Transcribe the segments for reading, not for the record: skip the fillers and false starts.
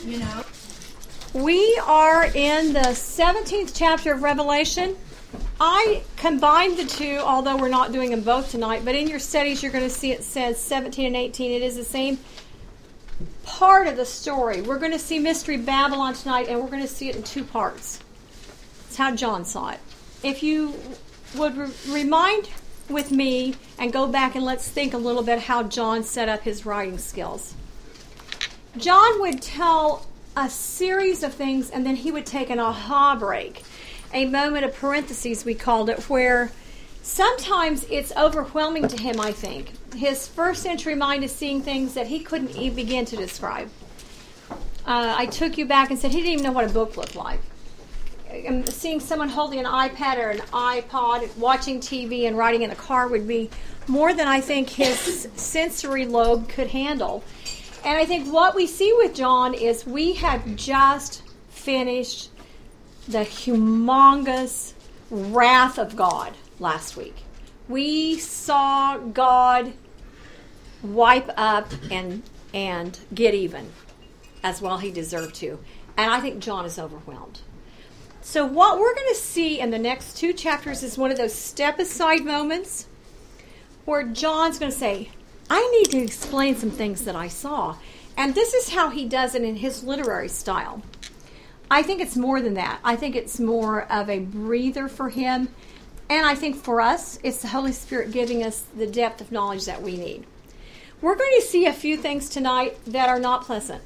We are in the 17th chapter of Revelation. I combined the two, although we're not doing them both tonight, but in your studies you're going to see it says 17 and 18. It is the same part of the story. We're going to see Mystery Babylon tonight, and we're going to see it in two parts. It's how John saw it. If you would remind with me and go back and let's think a little bit how John set up his writing skills. John would tell a series of things, and then he would take an aha break, a moment of parentheses we called it, where sometimes it's overwhelming to him, I think. His first century mind is seeing things that he couldn't even begin to describe. I took you back and said he didn't even know what a book looked like. Seeing someone holding an iPad or an iPod, watching TV and riding in a car would be more than I think his sensory lobe could handle. And I think what we see with John is we have just finished the humongous wrath of God last week. We saw God wipe up and get even as well he deserved to. And I think John is overwhelmed. So what we're going to see in the next two chapters is one of those step-aside moments where John's going to say, I need to explain some things that I saw. And this is how he does it in his literary style. I think it's more than that. I think it's more of a breather for him. And I think for us, it's the Holy Spirit giving us the depth of knowledge that we need. We're going to see a few things tonight that are not pleasant.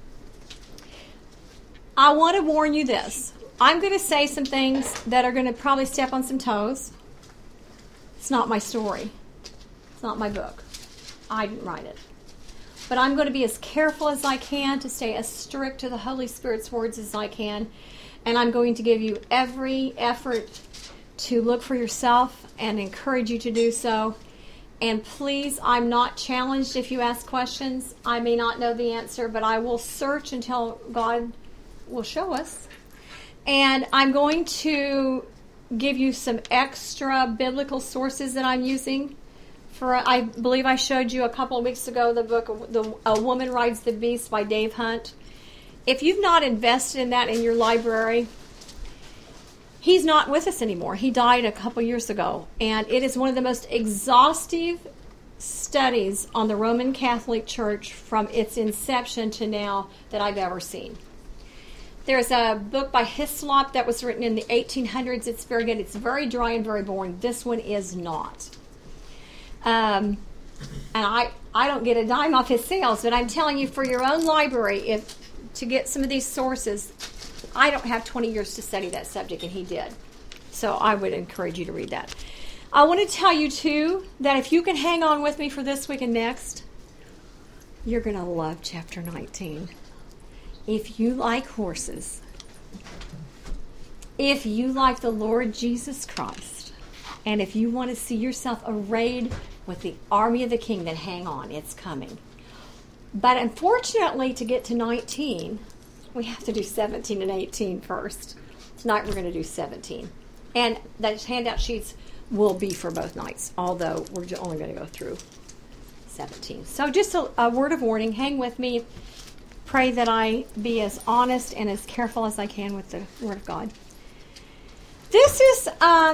I want to warn you this. I'm going to say some things that are going to probably step on some toes. It's not my story. It's not my book. I didn't write it. But I'm going to be as careful as I can to stay as strict to the Holy Spirit's words as I can. And I'm going to give you every effort to look for yourself and encourage you to do so. And please, I'm not challenged if you ask questions. I may not know the answer, but I will search until God will show us. And I'm going to give you some extra biblical sources that I'm using. I believe I showed you a couple of weeks ago the book, A Woman Rides the Beast by Dave Hunt. If you've not invested in that in your library, he's not with us anymore. He died a couple years ago. And it is one of the most exhaustive studies on the Roman Catholic Church from its inception to now that I've ever seen. There's a book by Hislop that was written in the 1800s. It's very good. It's very dry and very boring. This one is not. And I don't get a dime off his sales, but I'm telling you, for your own library, to get some of these sources, I don't have 20 years to study that subject, and he did. So I would encourage you to read that. I want to tell you, too, that if you can hang on with me for this week and next, you're going to love chapter 19. If you like horses, if you like the Lord Jesus Christ, and if you want to see yourself arrayed with the army of the king, then hang on, it's coming. But unfortunately, to get to 19, we have to do 17 and 18 first. Tonight we're going to do 17. And those handout sheets will be for both nights, although we're only going to go through 17. So just a word of warning, hang with me. Pray that I be as honest and as careful as I can with the Word of God. This is...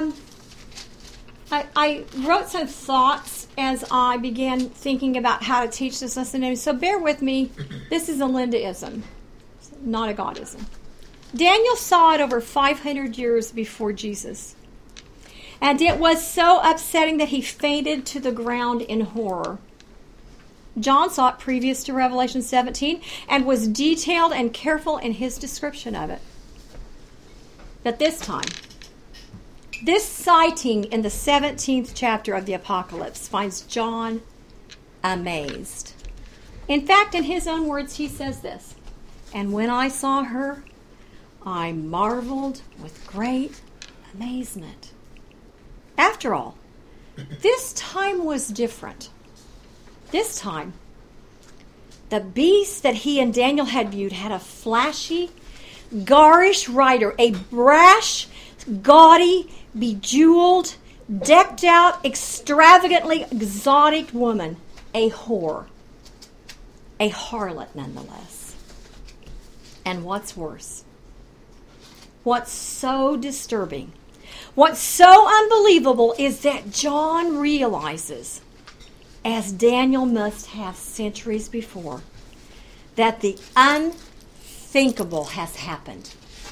I wrote some thoughts as I began thinking about how to teach this lesson. So bear with me. This is a Lindaism, not a Godism. Daniel saw it over 500 years before Jesus. And it was so upsetting that he fainted to the ground in horror. John saw it previous to Revelation 17 and was detailed and careful in his description of it. But this time, this sighting in the 17th chapter of the Apocalypse finds John amazed. In fact, in his own words, he says this, "And when I saw her, I marveled with great amazement." After all, this time was different. This time, the beast that he and Daniel had viewed had a flashy, garish rider, a brash, gaudy, bejeweled, decked out, extravagantly exotic woman, a whore, a harlot nonetheless. And what's worse? What's so disturbing? What's so unbelievable is that John realizes, as Daniel must have centuries before, that the unthinkable has happened.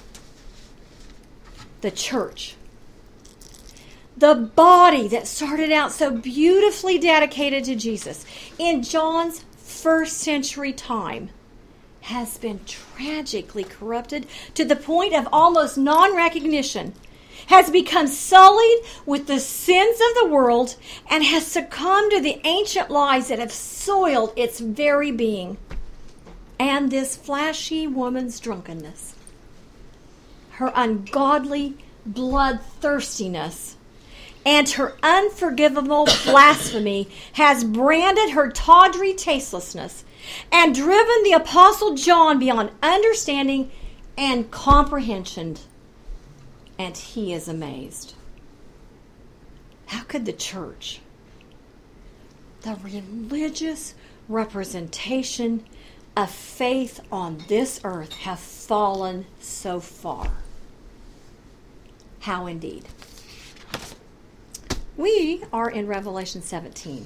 The church, the body that started out so beautifully dedicated to Jesus in John's first century time, has been tragically corrupted to the point of almost non-recognition, has become sullied with the sins of the world, and has succumbed to the ancient lies that have soiled its very being. And this flashy woman's drunkenness, her ungodly bloodthirstiness, and her unforgivable blasphemy has branded her tawdry tastelessness and driven the Apostle John beyond understanding and comprehension. And he is amazed. How could the church, the religious representation of faith on this earth, have fallen so far? How indeed. We are in Revelation 17.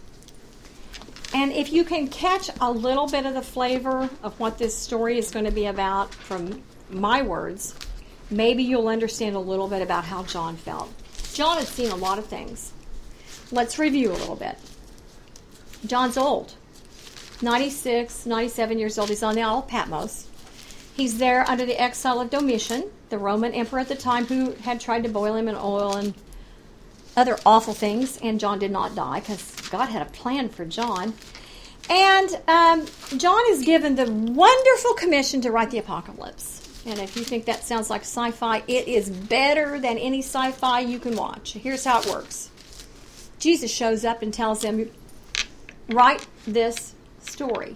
And if you can catch a little bit of the flavor of what this story is going to be about from my words, maybe you'll understand a little bit about how John felt. John had seen a lot of things. Let's review a little bit. John's old. 96, 97 years old. He's on the Isle of Patmos. He's there under the exile of Domitian, the Roman emperor at the time, who had tried to boil him in oil and other awful things, and John did not die because God had a plan for John. And John is given the wonderful commission to write the Apocalypse. And if you think that sounds like sci-fi, it is better than any sci-fi you can watch. Here's how it works. Jesus shows up and tells them, write this story.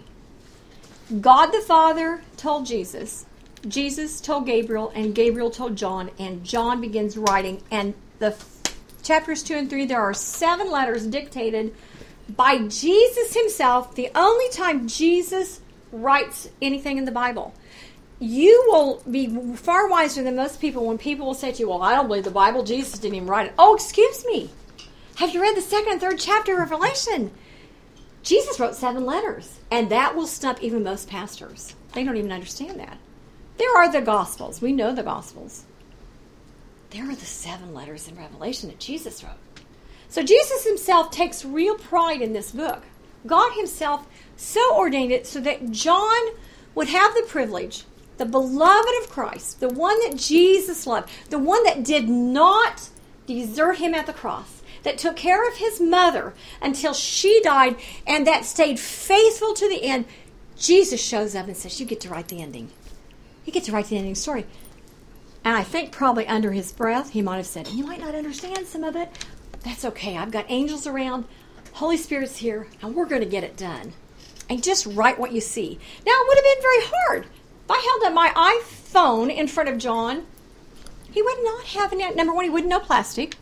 God the Father told Jesus, Jesus told Gabriel, and Gabriel told John, and John begins writing. And the chapters 2 and 3, there are 7 letters dictated by Jesus himself, the only time Jesus writes anything in the Bible. You will be far wiser than most people when people will say to you, well, I don't believe the Bible. Jesus didn't even write it. Oh, excuse me. Have you read the 2nd and 3rd chapter of Revelation? Jesus wrote 7 letters, and that will stump even most pastors. They don't even understand that. There are the Gospels. We know the Gospels. There are the 7 letters in Revelation that Jesus wrote. So Jesus himself takes real pride in this book. God himself so ordained it so that John would have the privilege, the beloved of Christ, the one that Jesus loved, the one that did not desert him at the cross, that took care of his mother until she died, and that stayed faithful to the end. Jesus shows up and says, you get to write the ending. You get to write the ending story. And I think probably under his breath, he might have said, you might not understand some of it. That's okay. I've got angels around. Holy Spirit's here, and we're going to get it done. And just write what you see. Now, it would have been very hard. If I held up my iPhone in front of John, he would not have any. Number one, he wouldn't know plastic.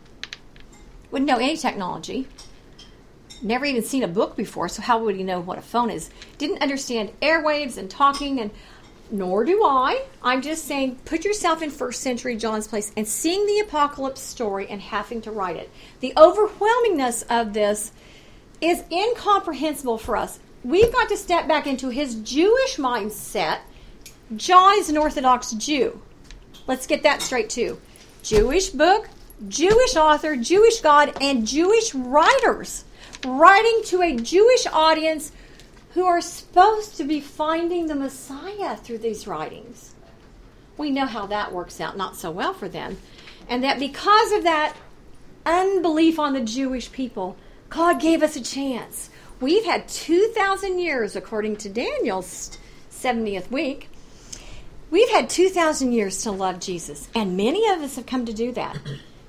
Wouldn't know any technology. Never even seen a book before, so how would he know what a phone is? Didn't understand airwaves and talking, and nor do I. I'm just saying, put yourself in first century John's place and seeing the apocalypse story and having to write it. The overwhelmingness of this is incomprehensible for us. We've got to step back into his Jewish mindset. John is an Orthodox Jew. Let's get that straight too. Jewish book, Jewish author, Jewish God, and Jewish writers writing to a Jewish audience who are supposed to be finding the Messiah through these writings. We know how that works out not so well for them. And that because of that unbelief on the Jewish people, God gave us a chance. We've had 2,000 years, according to Daniel's 70th week. We've had 2,000 years to love Jesus. And many of us have come to do that.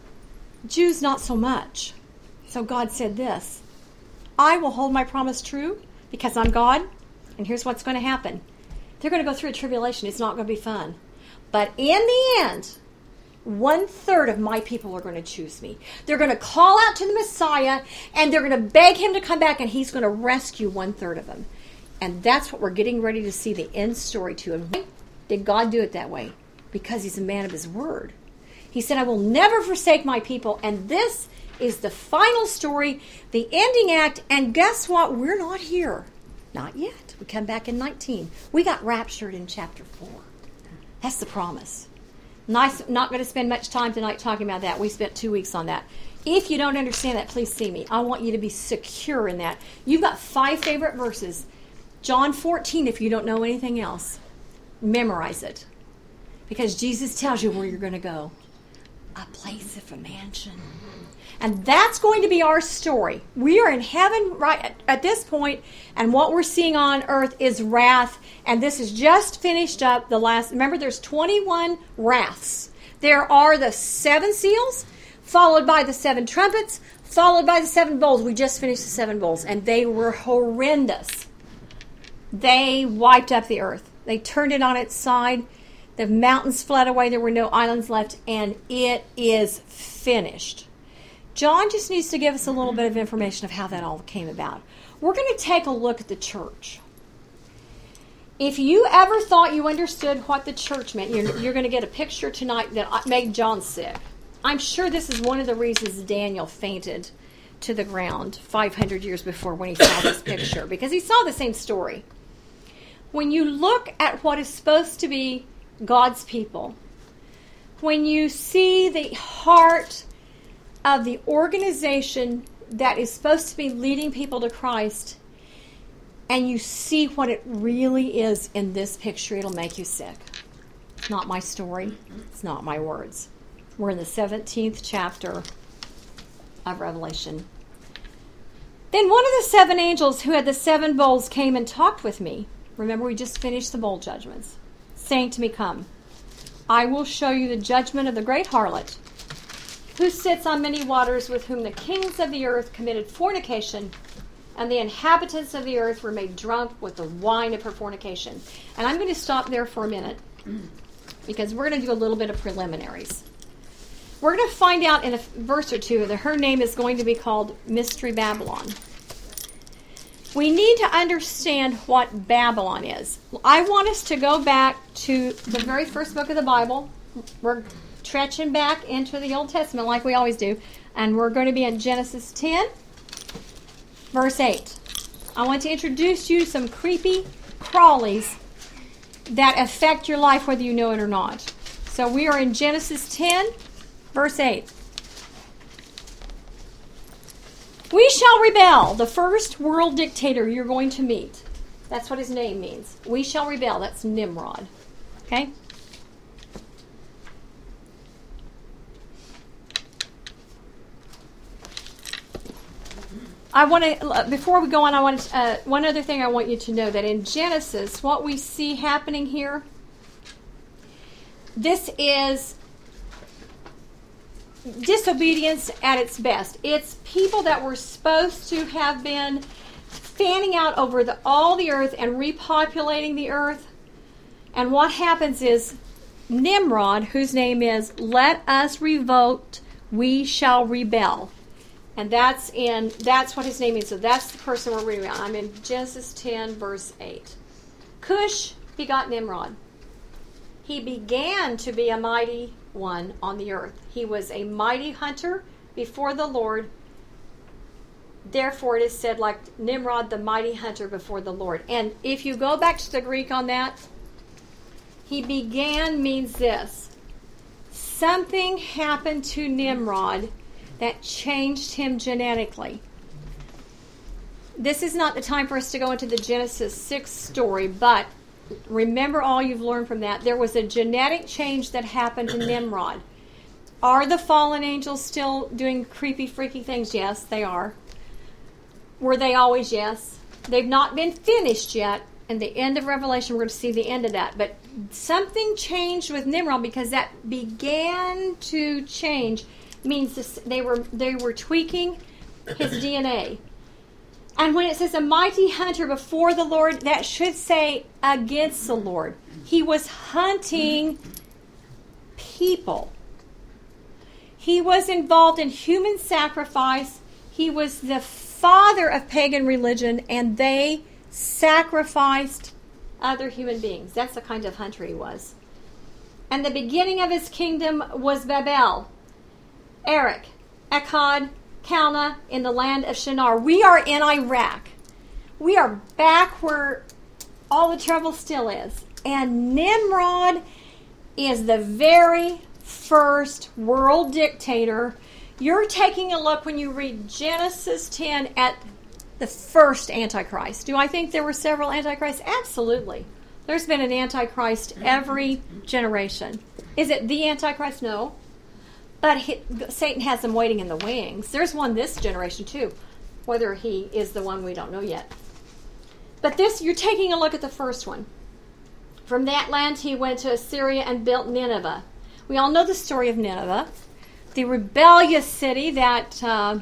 Jews, not so much. So God said this, I will hold my promise true because I'm God, and here's what's going to happen. They're going to go through a tribulation. It's not going to be fun. But in the end, 1/3 of my people are going to choose me. They're going to call out to the Messiah, and they're going to beg him to come back, and he's going to rescue 1/3 of them. And that's what we're getting ready to see the end story to. And why did God do it that way? Because he's a man of his word. He said, I will never forsake my people. And this is the final story, the ending act. And guess what? We're not here. Not yet. We come back in 19. We got raptured in chapter 4. That's the promise. Not going to spend much time tonight talking about that. We spent 2 weeks on that. If you don't understand that, please see me. I want you to be secure in that. You've got 5 favorite verses. John 14, if you don't know anything else, memorize it. Because Jesus tells you where you're going to go. A place of a mansion. And that's going to be our story. We are in heaven right at this point, and what we're seeing on earth is wrath. And this is just finished up the last. Remember, there's 21 wraths. There are the 7 seals, followed by the 7 trumpets, followed by the 7 bowls. We just finished the 7 bowls, and they were horrendous. They wiped up the earth. They turned it on its side. The mountains fled away. There were no islands left, and it is finished. John just needs to give us a little bit of information of how that all came about. We're going to take a look at the church. If you ever thought you understood what the church meant, you're going to get a picture tonight that made John sick. I'm sure this is one of the reasons Daniel fainted to the ground 500 years before when he saw this picture, because he saw the same story. When you look at what is supposed to be God's people, when you see the heart of the organization that is supposed to be leading people to Christ, and you see what it really is in this picture, it'll make you sick. It's not my story. It's not my words. We're in the 17th chapter of Revelation. Then one of the 7 angels who had the 7 bowls came and talked with me. Remember, we just finished the bowl judgments. Saying to me, come, I will show you the judgment of the great harlot, who sits on many waters, with whom the kings of the earth committed fornication, and the inhabitants of the earth were made drunk with the wine of her fornication. And I'm going to stop there for a minute, because we're going to do a little bit of preliminaries. We're going to find out in a verse or two that her name is going to be called Mystery Babylon. We need to understand what Babylon is. I want us to go back to the very first book of the Bible. We're stretching back into the Old Testament like we always do. And we're going to be in Genesis 10, verse 8. I want to introduce you to some creepy crawlies that affect your life whether you know it or not. So we are in Genesis 10, verse 8. We shall rebel, the first world dictator you're going to meet. That's what his name means. We shall rebel. That's Nimrod. Okay? I want to, before we go on, one other thing I want you to know, that in Genesis, what we see happening here, this is disobedience at its best. It's people that were supposed to have been fanning out over all the earth and repopulating the earth. And what happens is Nimrod, whose name is, let us revolt, we shall rebel. And that's what his name is. So that's the person we're reading about. I'm in Genesis 10, verse 8. Cush begot Nimrod. He began to be a mighty one on the earth. He was a mighty hunter before the Lord. Therefore it is said, like Nimrod, the mighty hunter before the Lord. And if you go back to the Greek on that, he began means this. Something happened to Nimrod that changed him genetically. This is not the time for us to go into the Genesis 6 story, but remember all you've learned from that. There was a genetic change that happened to Nimrod. Are the fallen angels still doing creepy, freaky things? Yes, they are. Were they always? Yes. They've not been finished yet. In the end of Revelation, we're going to see the end of that. But something changed with Nimrod, because that began to change. Means this, they were tweaking his DNA. And when it says a mighty hunter before the Lord, that should say against the Lord. He was hunting people. He was involved in human sacrifice. He was the father of pagan religion, and they sacrificed other human beings. That's the kind of hunter he was. And the beginning of his kingdom was Babel, Erech, Akkad, Calneh in the land of Shinar. We are in Iraq. We are back where all the trouble still is. And Nimrod is the very first world dictator. You're taking a look when you read Genesis 10 at the first Antichrist. Do I think there were several Antichrists? Absolutely. There's been an Antichrist every generation. Is it the Antichrist? No. But Satan has them waiting in the wings. There's one this generation too. Whether he is the one, we don't know yet. But this, you're taking a look at the first one. From that land he went to Assyria and built Nineveh. We all know the story of Nineveh, the rebellious city that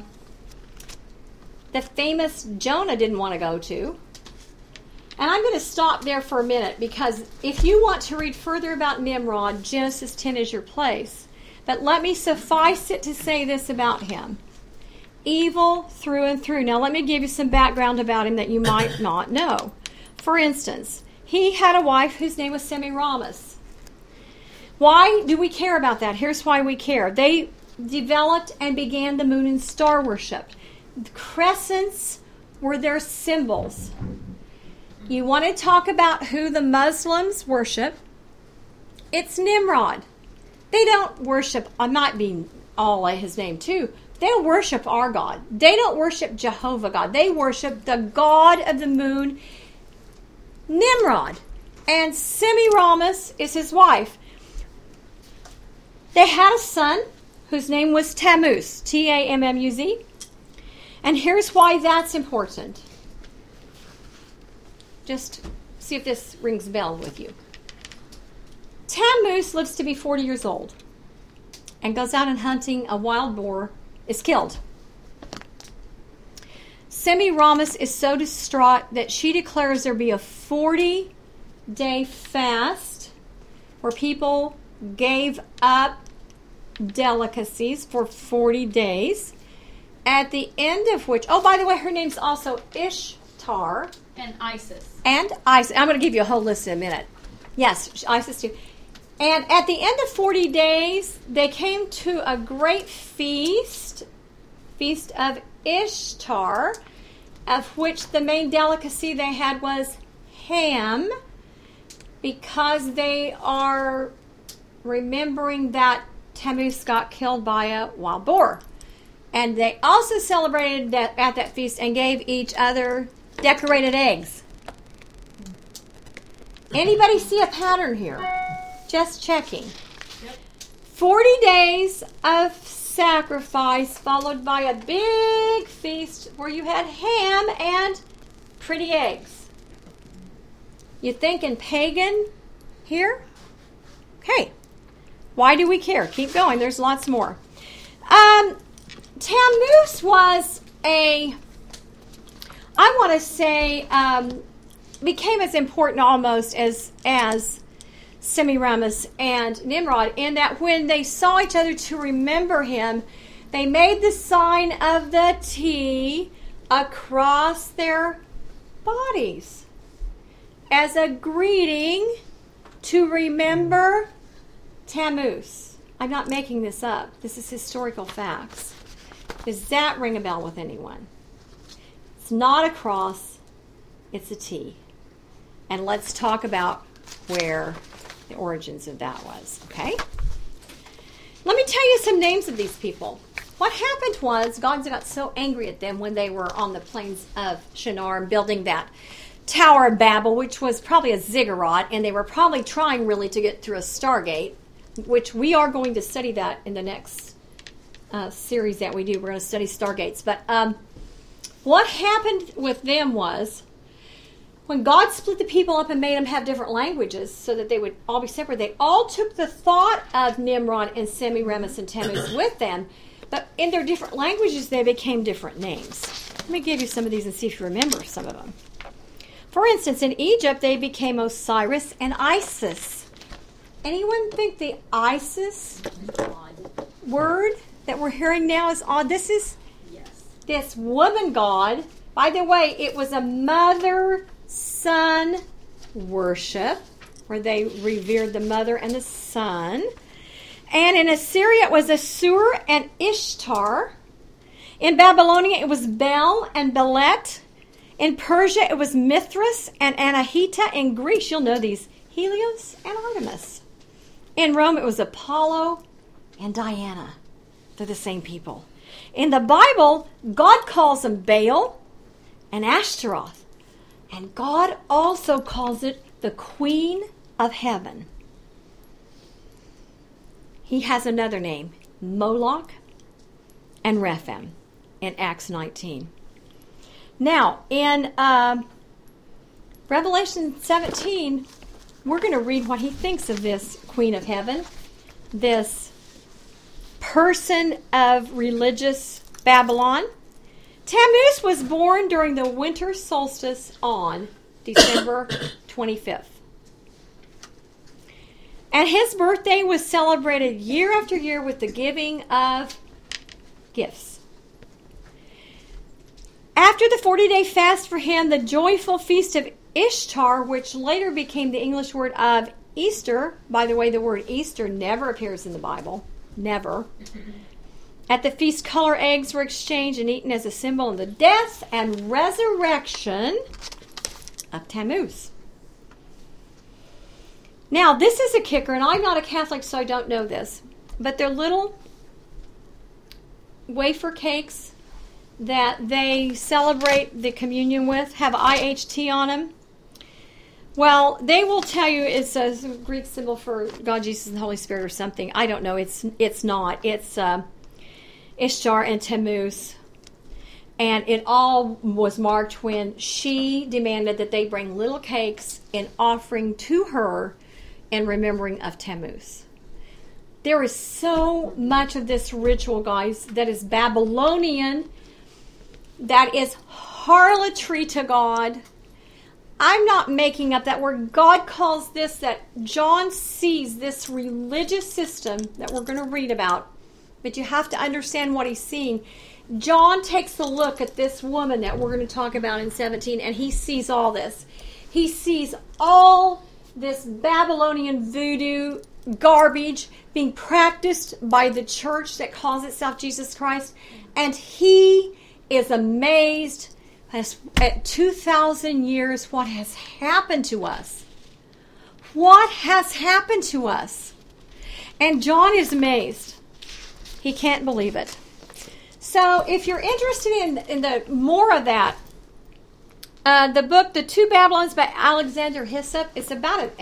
the famous Jonah didn't want to go to. And I'm going to stop there for a minute because if you want to read further about Nimrod, Genesis 10 is your place. But let me suffice it to say this about him. Evil through and through. Now let me give you some background about him that you might not know. For instance, he had a wife whose name was Semiramis. Why do we care about that? Here's why we care. They developed and began the moon and star worship. The crescents were their symbols. You want to talk about who the Muslims worship? It's Nimrod. They don't worship, I might be Allah his name too. They don't worship our God. They don't worship Jehovah God. They worship the God of the moon, Nimrod. And Semiramis is his wife. They had a son whose name was Tammuz, Tammuz. And here's why that's important. Just see if this rings a bell with you. Tammuz lives to be 40 years old and goes out and hunting a wild boar, is killed. Semiramis is so distraught that she declares there be a 40-day fast where people gave up delicacies for 40 days, at the end of which, oh, by the way, her name's also Ishtar. And Isis. And Isis. I'm going to give you a whole list in a minute. Yes, Isis too. And at the end of 40 days, they came to a great feast of Ishtar, of which the main delicacy they had was ham, because they are remembering that Tammuz got killed by a wild boar. And they also celebrated that at that feast and gave each other decorated eggs. Anybody see a pattern here? Just checking. Yep. 40 days of sacrifice followed by a big feast where you had ham and pretty eggs. You thinking pagan here? Okay. Why do we care? Keep going. There's lots more. Tammuz was became as important almost as Semiramis and Nimrod, in that when they saw each other to remember him, they made the sign of the T across their bodies as a greeting to remember Tammuz. I'm not making this up. This is historical facts. Does that ring a bell with anyone? It's not a cross, it's a T. And let's talk about where the origins of that was, okay? Let me tell you some names of these people. What happened was God got so angry at them when they were on the plains of Shinar and building that Tower of Babel, which was probably a ziggurat, and they were probably trying really to get through a Stargate, which we are going to study that in the next series that we do. We're going to study Stargates. But what happened with them was, when God split the people up and made them have different languages so that they would all be separate, they all took the thought of Nimrod and Semiramis and Tammuz with them, but in their different languages they became different names. Let me give you some of these and see if you remember some of them. For instance, in Egypt they became Osiris and Isis. Anyone think the Isis word that we're hearing now is odd? This is this woman god. By the way, it was a mother sun worship, where they revered the mother and the sun. And in Assyria, it was Assur and Ishtar. In Babylonia, it was Bel and Belet. In Persia, it was Mithras and Anahita. In Greece, you'll know these, Helios and Artemis. In Rome, it was Apollo and Diana. They're the same people. In the Bible, God calls them Baal and Ashtaroth. And God also calls it the Queen of Heaven. He has another name, Moloch and Rephaim, in Acts 19. Now, in Revelation 17, we're going to read what he thinks of this Queen of Heaven, this person of religious Babylon. Tammuz was born during the winter solstice on December 25th. And his birthday was celebrated year after year with the giving of gifts. After the 40-day fast for him, the joyful feast of Ishtar, which later became the English word of Easter. By the way, the word Easter never appears in the Bible. Never. At the feast, color eggs were exchanged and eaten as a symbol of the death and resurrection of Tammuz. Now, this is a kicker, and I'm not a Catholic, so I don't know this, but they're little wafer cakes that they celebrate the communion with, have IHT on them. Well, they will tell you it's a Greek symbol for God, Jesus, and the Holy Spirit or something. I don't know. It's not. It's Ishtar and Tammuz. And it all was marked when she demanded that they bring little cakes in offering to her in remembering of Tammuz. There is so much of this ritual, guys, that is Babylonian, that is harlotry to God. I'm not making up that word. God calls this, that John sees this religious system that we're going to read about, but you have to understand what he's seeing. John takes a look at this woman that we're going to talk about in 17, and he sees all this. He sees all this Babylonian voodoo garbage being practiced by the church that calls itself Jesus Christ, and he is amazed at 2,000 years what has happened to us. What has happened to us? And John is amazed. He can't believe it. So if you're interested in the more of that, the book, The Two Babylons by Alexander Hyssop, it's about an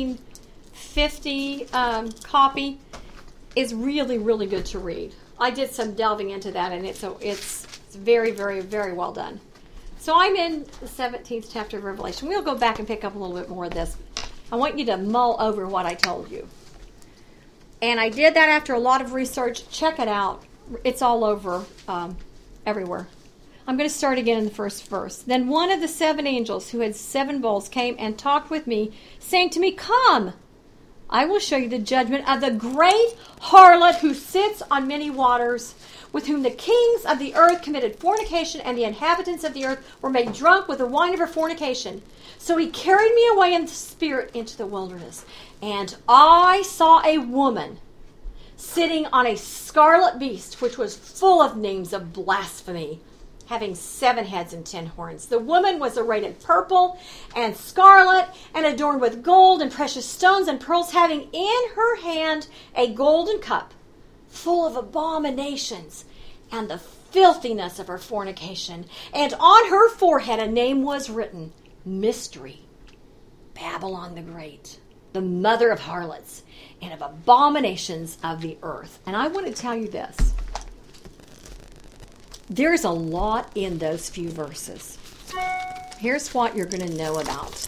1850 copy, is really, really good to read. I did some delving into that, and it's very, very, very well done. So I'm in the 17th chapter of Revelation. We'll go back and pick up a little bit more of this. I want you to mull over what I told you. And I did that after a lot of research. Check it out. It's all over everywhere. I'm going to start again in the first verse. Then one of the seven angels who had seven bowls came and talked with me, saying to me, "Come, I will show you the judgment of the great harlot who sits on many waters, with whom the kings of the earth committed fornication, and the inhabitants of the earth were made drunk with the wine of her fornication. So he carried me away in the spirit into the wilderness, and I saw a woman sitting on a scarlet beast, which was full of names of blasphemy, having 7 heads and 10 horns. The woman was arrayed in purple and scarlet, and adorned with gold and precious stones and pearls, having in her hand a golden cup full of abominations and the filthiness of her fornication. And on her forehead a name was written, Mystery, Babylon the Great, the mother of harlots and of abominations of the earth." And I want to tell you this. There's a lot in those few verses. Here's what you're going to know about.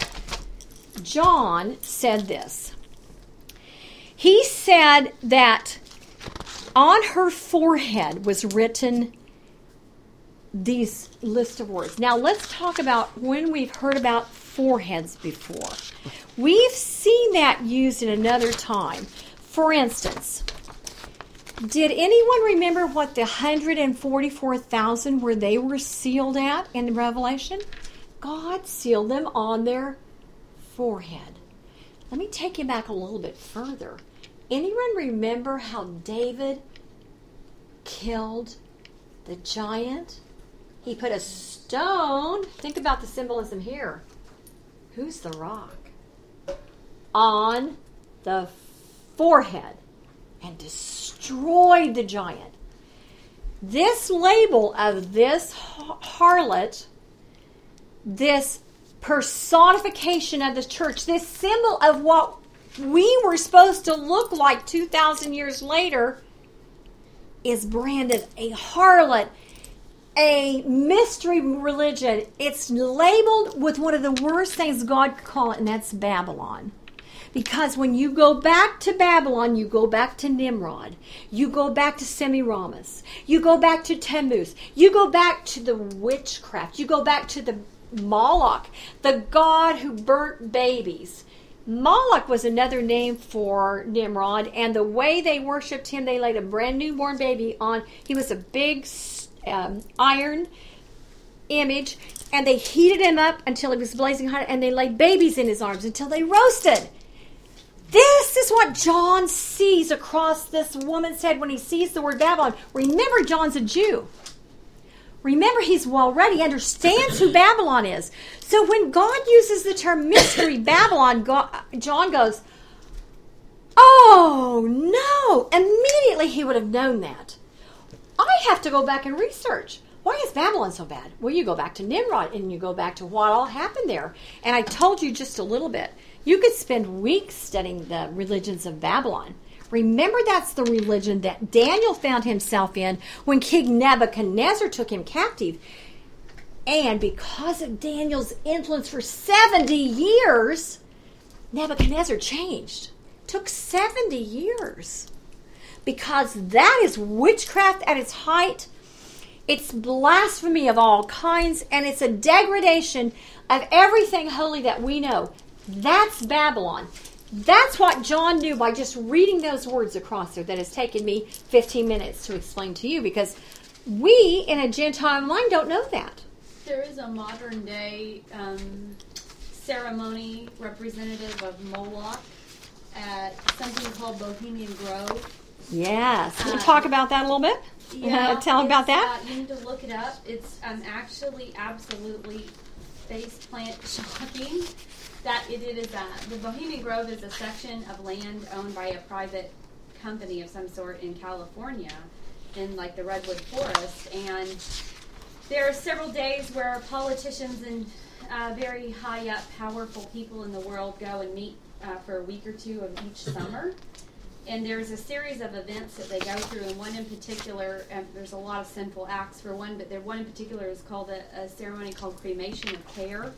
John said this. He said that on her forehead was written these list of words. Now let's talk about when we've heard about foreheads before. We've seen that used in another time. For instance, did anyone remember what the 144,000 where they were sealed at in Revelation? God sealed them on their forehead. Let me take you back a little bit further. Anyone remember how David killed the giant? He put a stone, think about the symbolism here. Who's the rock? On the forehead and destroyed the giant. This label of this harlot, this personification of the church, this symbol of what we were supposed to look like 2,000 years later, is branded a harlot, a mystery religion. It's labeled with one of the worst things God could call it, and that's Babylon. Because when you go back to Babylon, you go back to Nimrod, you go back to Semiramis, you go back to Tammuz, you go back to the witchcraft, you go back to the Moloch, the god who burnt babies. Moloch was another name for Nimrod, and the way they worshipped him, they laid a brand newborn baby on. He was a big iron image, and they heated him up until he was blazing hot, and they laid babies in his arms until they roasted. This is what John sees across this woman's head when he sees the word Babylon. Remember, John's a Jew. Remember, he understands who Babylon is. So when God uses the term mystery Babylon, John goes, oh, no. Immediately he would have known that. I have to go back and research. Why is Babylon so bad? Well, you go back to Nimrod and you go back to what all happened there. And I told you just a little bit. You could spend weeks studying the religions of Babylon. Remember, that's the religion that Daniel found himself in when King Nebuchadnezzar took him captive. And because of Daniel's influence for 70 years, Nebuchadnezzar changed. It took 70 years. Because that is witchcraft at its height. It's blasphemy of all kinds, and it's a degradation of everything holy that we know. That's Babylon. That's what John knew by just reading those words across there that has taken me 15 minutes to explain to you, because we in a Gentile mind don't know that. There is a modern day ceremony representative of Moloch at something called Bohemian Grove. Yes. Can you talk about that a little bit? Yeah. Tell them about that. You need to look it up. It's actually absolutely faceplant shocking. That it is the Bohemian Grove is a section of land owned by a private company of some sort in California, in like the Redwood Forest, and there are several days where politicians and very high up, powerful people in the world go and meet for a week or two of each summer. And there's a series of events that they go through, and one in particular, there's a lot of sinful acts for one, but one in particular is called a ceremony called cremation of care.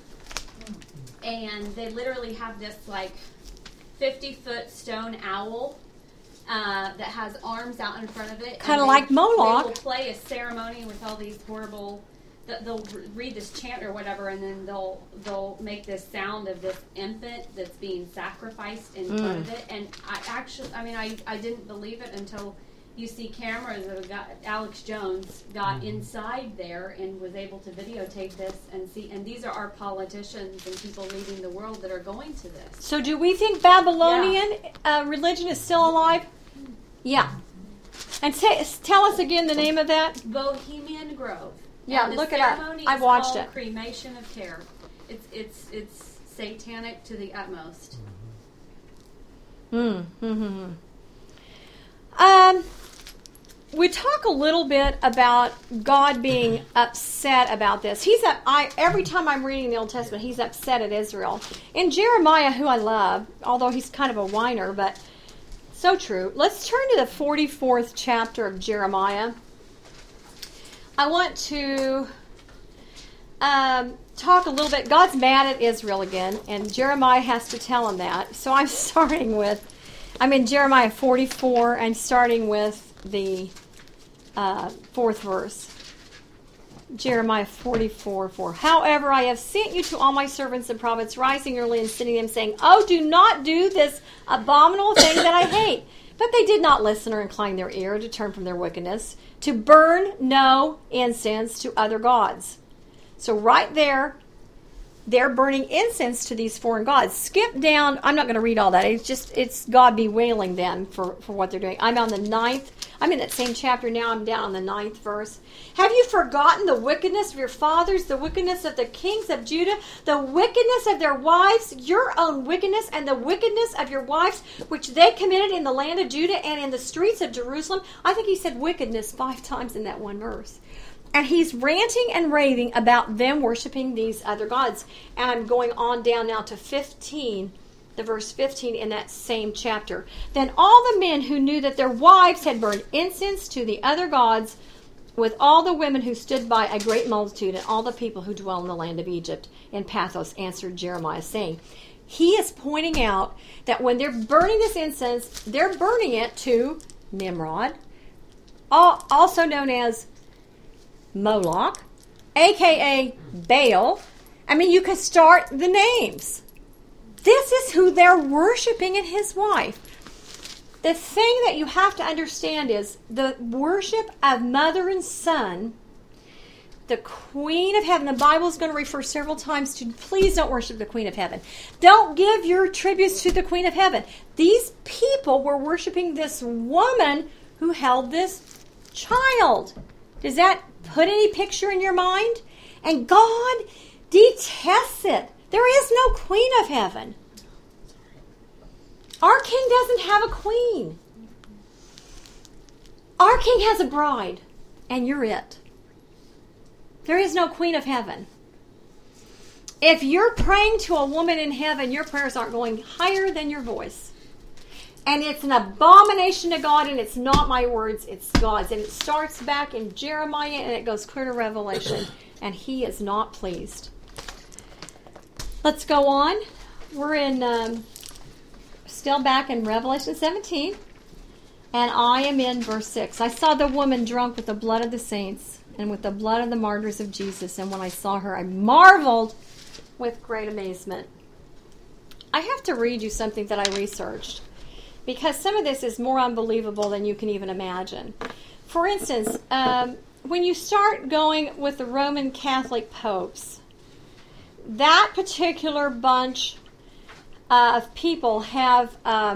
And they literally have this like 50-foot stone owl that has arms out in front of it. Kind of like Moloch. They will play a ceremony with all these horrible. They'll read this chant or whatever, and then they'll make this sound of this infant that's being sacrificed in front of it. And I didn't believe it until you see cameras that Alex Jones got inside there and was able to videotape this and see. And these are our politicians and people leading the world that are going to this. So do we think Babylonian religion is still alive? Yeah. And tell us again the name of that. Bohemian Grove. Yeah, look it up. I watched it. Cremation of care. It's satanic to the utmost. We talk a little bit about God being upset about this. Every time I'm reading the Old Testament, he's upset at Israel. In Jeremiah, who I love, although he's kind of a whiner, but so true. Let's turn to the 44th chapter of Jeremiah. I want to talk a little bit. God's mad at Israel again, and Jeremiah has to tell him that. So I'm in Jeremiah 44 and starting with the 4th verse. Jeremiah 44:4. However, I have sent you to all my servants and prophets, rising early and sending them, saying, oh, do not do this abominable thing that I hate. But they did not listen or incline their ear to turn from their wickedness, to burn no incense to other gods. So right there, they're burning incense to these foreign gods. Skip down. I'm not going to read all that. It's God bewailing them for what they're doing. I'm on the 9th. I'm in that same chapter now. I'm down on the 9th verse. Have you forgotten the wickedness of your fathers, the wickedness of the kings of Judah, the wickedness of their wives, your own wickedness, and the wickedness of your wives, which they committed in the land of Judah and in the streets of Jerusalem? I think he said wickedness 5 times in that one verse. And he's ranting and raving about them worshiping these other gods. And I'm going on down now to 15, the verse 15 in that same chapter. Then all the men who knew that their wives had burned incense to the other gods, with all the women who stood by, a great multitude, and all the people who dwell in the land of Egypt, in Pathros, answered Jeremiah, saying, he is pointing out that when they're burning this incense, they're burning it to Nimrod, also known as Moloch, a.k.a. Baal. I mean, you could start the names. This is who they're worshiping and his wife. The thing that you have to understand is the worship of mother and son, the Queen of Heaven. The Bible is going to refer several times to, please don't worship the Queen of Heaven. Don't give your tributes to the Queen of Heaven. These people were worshiping this woman who held this child. Does that put any picture in your mind? And God detests it. There is no Queen of Heaven. Our King doesn't have a queen. Our King has a bride, and you're it. There is no Queen of Heaven. If you're praying to a woman in heaven, your prayers aren't going higher than your voice. And it's an abomination to God, and it's not my words, it's God's. And it starts back in Jeremiah, and it goes clear to Revelation. And he is not pleased. Let's go on. We're in, still back in Revelation 17. And I am in verse 6. I saw the woman drunk with the blood of the saints and with the blood of the martyrs of Jesus. And when I saw her, I marveled with great amazement. I have to read you something that I researched, because some of this is more unbelievable than you can even imagine. For instance, when you start going with the Roman Catholic popes, that particular bunch of people have,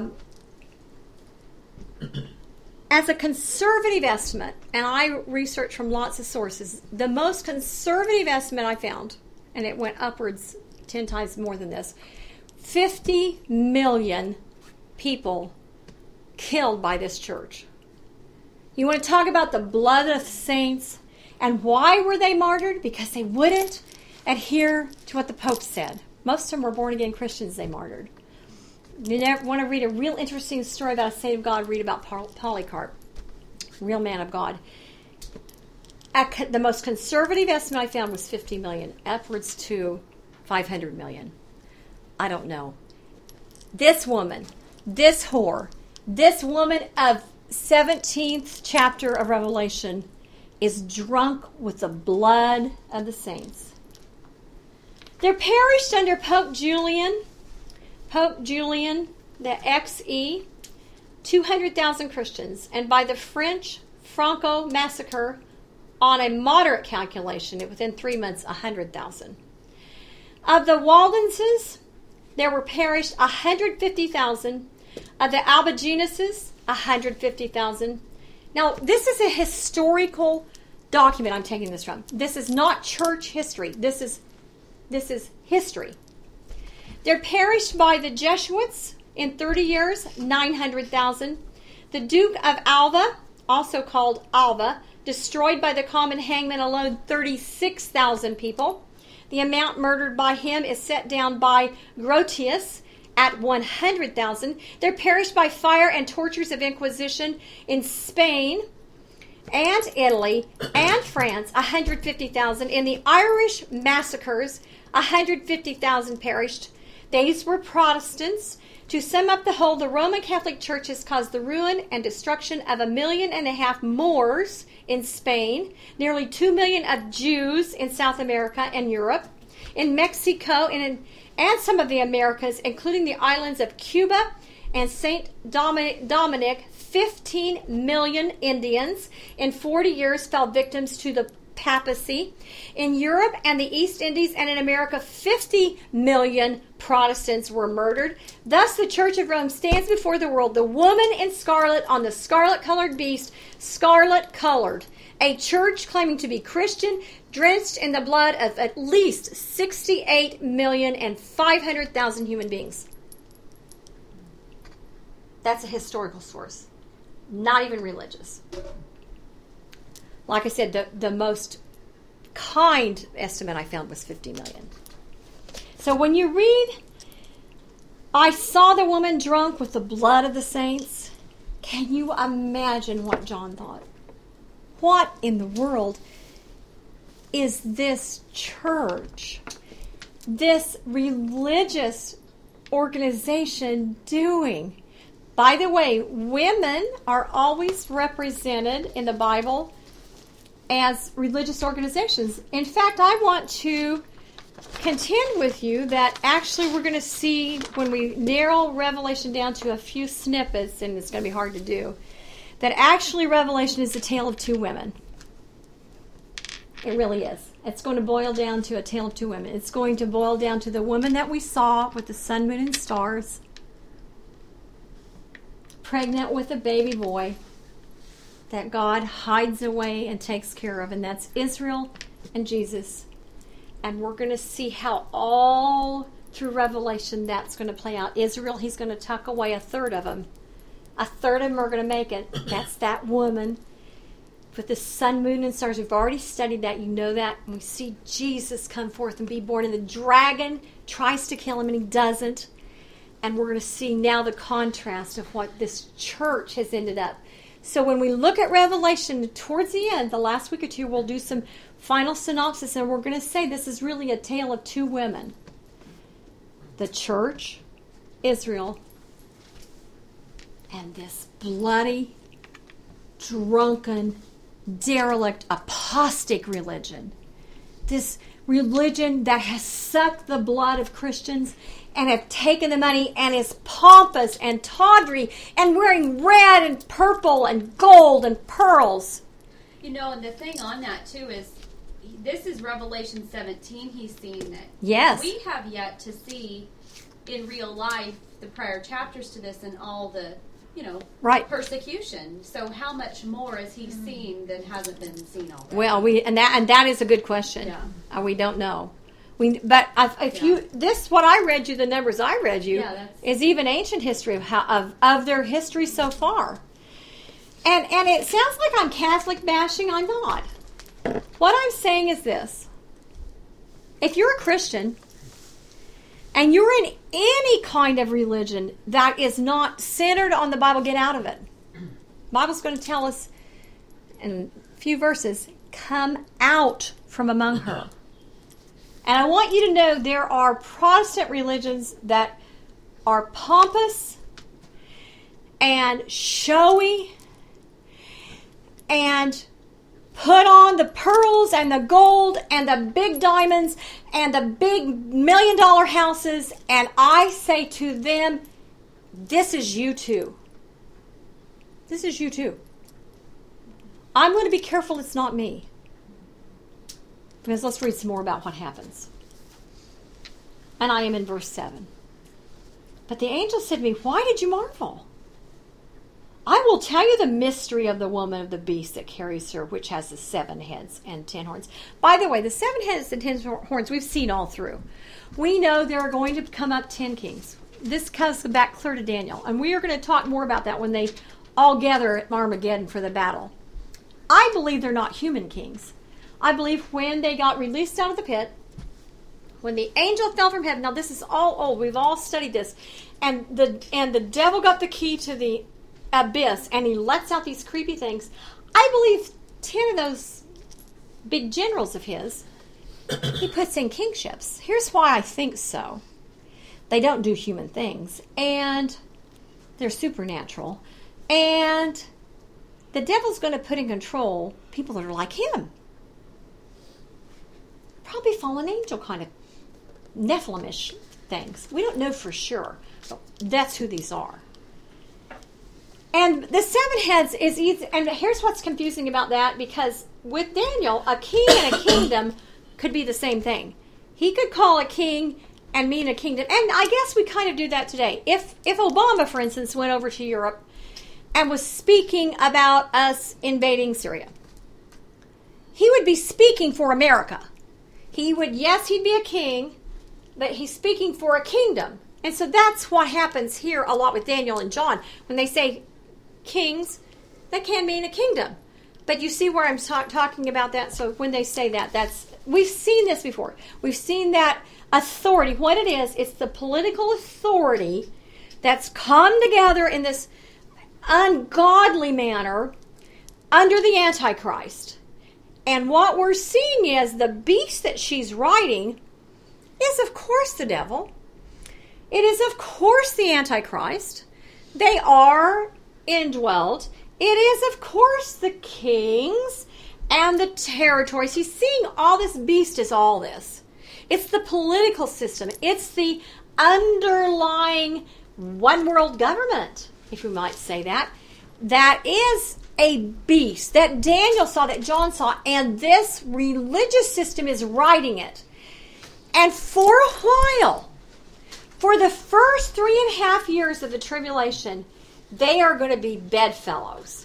as a conservative estimate, and I researched from lots of sources, the most conservative estimate I found, and it went upwards 10 times more than this, 50 million people killed by this church. You want to talk about the blood of saints, and why were they martyred? Because they wouldn't adhere to what the Pope said. Most of them were born-again Christians they martyred. You want to read a real interesting story about a saint of God, read about Polycarp, real man of God. The most conservative estimate I found was 50 million, upwards to 500 million. I don't know. This woman, this whore, this woman of 17th chapter of Revelation is drunk with the blood of the saints. They're perished under Pope Julian, the XE, 200,000 Christians, and by the French Franco massacre, on a moderate calculation, within 3 months, 100,000. Of the Waldenses, there were perished 150,000. Of the Albigenuses, 150,000. Now, this is a historical document I'm taking this from. This is not church history. This is history. They're perished by the Jesuits in 30 years, 900,000. The Duke of Alva, also called Alva, destroyed by the common hangman alone, 36,000 people. The amount murdered by him is set down by Grotius at 100,000. They're perished by fire and tortures of Inquisition in Spain and Italy and France, 150,000. In the Irish massacres, 150,000 perished. These were Protestants. To sum up the whole, the Roman Catholic Church has caused the ruin and destruction of 1.5 million Moors in Spain, nearly 2 million of Jews in South America and Europe, in Mexico, and some of the Americas, including the islands of Cuba and St. Dominic. 15 million Indians in 40 years fell victims to the papacy. In Europe and the East Indies and in America, 50 million Protestants were murdered. Thus, the Church of Rome stands before the world, the woman in scarlet on the scarlet-colored beast, scarlet-colored. A church claiming to be Christian, drenched in the blood of at least 68,500,000 human beings. That's a historical source, not even religious. Like I said, the most kind estimate I found was 50 million. So when you read, I saw the woman drunk with the blood of the saints, can you imagine what John thought? What in the world is this church, this religious organization doing? By the way, women are always represented in the Bible as religious organizations. In fact, I want to contend with you that actually we're going to see, when we narrow Revelation down to a few snippets, and it's going to be hard to do, that actually Revelation is a tale of two women. It really is. It's going to boil down to a tale of two women. It's going to boil down to the woman that we saw with the sun, moon, and stars, pregnant with a baby boy that God hides away and takes care of, and that's Israel and Jesus. And we're going to see how all through Revelation that's going to play out. Israel, he's going to tuck away a third of them. A third of them are going to make it. That's that woman with the sun, moon, and stars. We've already studied that. You know that. And we see Jesus come forth and be born, and the dragon tries to kill him, and he doesn't. And we're going to see now the contrast of what this church has ended up. So when we look at Revelation, towards the end, the last week or two, we'll do some final synopsis, and we're going to say this is really a tale of two women. The church, Israel, and this bloody, drunken, derelict, apostate religion. This religion that has sucked the blood of Christians and have taken the money and is pompous and tawdry and wearing red and purple and gold and pearls. You know, and the thing on that, too, is this is Revelation 17 he's seeing it. Yes. We have yet to see in real life the prior chapters to this and all the, right, persecution. So how much more is he seeing that hasn't been seen already? Well, that is a good question. Yeah. We don't know. What I read you, the numbers I read you, is even ancient history of their history so far. And it sounds like I'm Catholic bashing. I'm not. What I'm saying is this: if you're a Christian and you're in any kind of religion that is not centered on the Bible, get out of it. The Bible's going to tell us in a few verses, come out from among her. And I want you to know there are Protestant religions that are pompous and showy and put on the pearls and the gold and the big diamonds and the big $1 million houses. And I say to them, this is you too. This is you too. I'm going to be careful it's not me. Because let's read some more about what happens. And I am in verse 7. But the angel said to me, why did you marvel? I will tell you the mystery of the woman of the beast that carries her, which has the 7 heads and 10 horns. By the way, the 7 heads and 10 horns we've seen all through. We know there are going to come up 10 kings. This comes back clear to Daniel. And we are going to talk more about that when they all gather at Armageddon for the battle. I believe they're not human kings. I believe when they got released out of the pit, when the angel fell from heaven, now this is all old, we've all studied this, and the devil got the key to the abyss, and he lets out these creepy things. I believe 10 of those big generals of his, he puts in kingships. Here's why I think so. They don't do human things, and they're supernatural, and the devil's going to put in control people that are like him. Probably fallen angel kind of Nephilimish things. We don't know for sure, but that's who these are. And the seven heads is easy. And here's what's confusing about that, because with Daniel, a king and a kingdom could be the same thing. He could call a king and mean a kingdom. And I guess we kind of do that today. If Obama, for instance, went over to Europe and was speaking about us invading Syria, he would be speaking for America. He would, yes, he'd be a king, but he's speaking for a kingdom. And so that's what happens here a lot with Daniel and John. When they say kings, that can mean a kingdom. But you see where I'm talking about that? So when they say that, we've seen this before. We've seen that authority. What it is, it's the political authority that's come together in this ungodly manner under the Antichrist. And what we're seeing is the beast that she's riding is, of course, the devil. It is, of course, the Antichrist. They are indwelled. It is, of course, the kings and the territories. He's seeing all this beast as all this. It's the political system. It's the underlying one world government, if we might say that. That is a beast that Daniel saw, that John saw, and this religious system is riding it. And for a while, for the first 3.5 years of the tribulation, they are going to be bedfellows.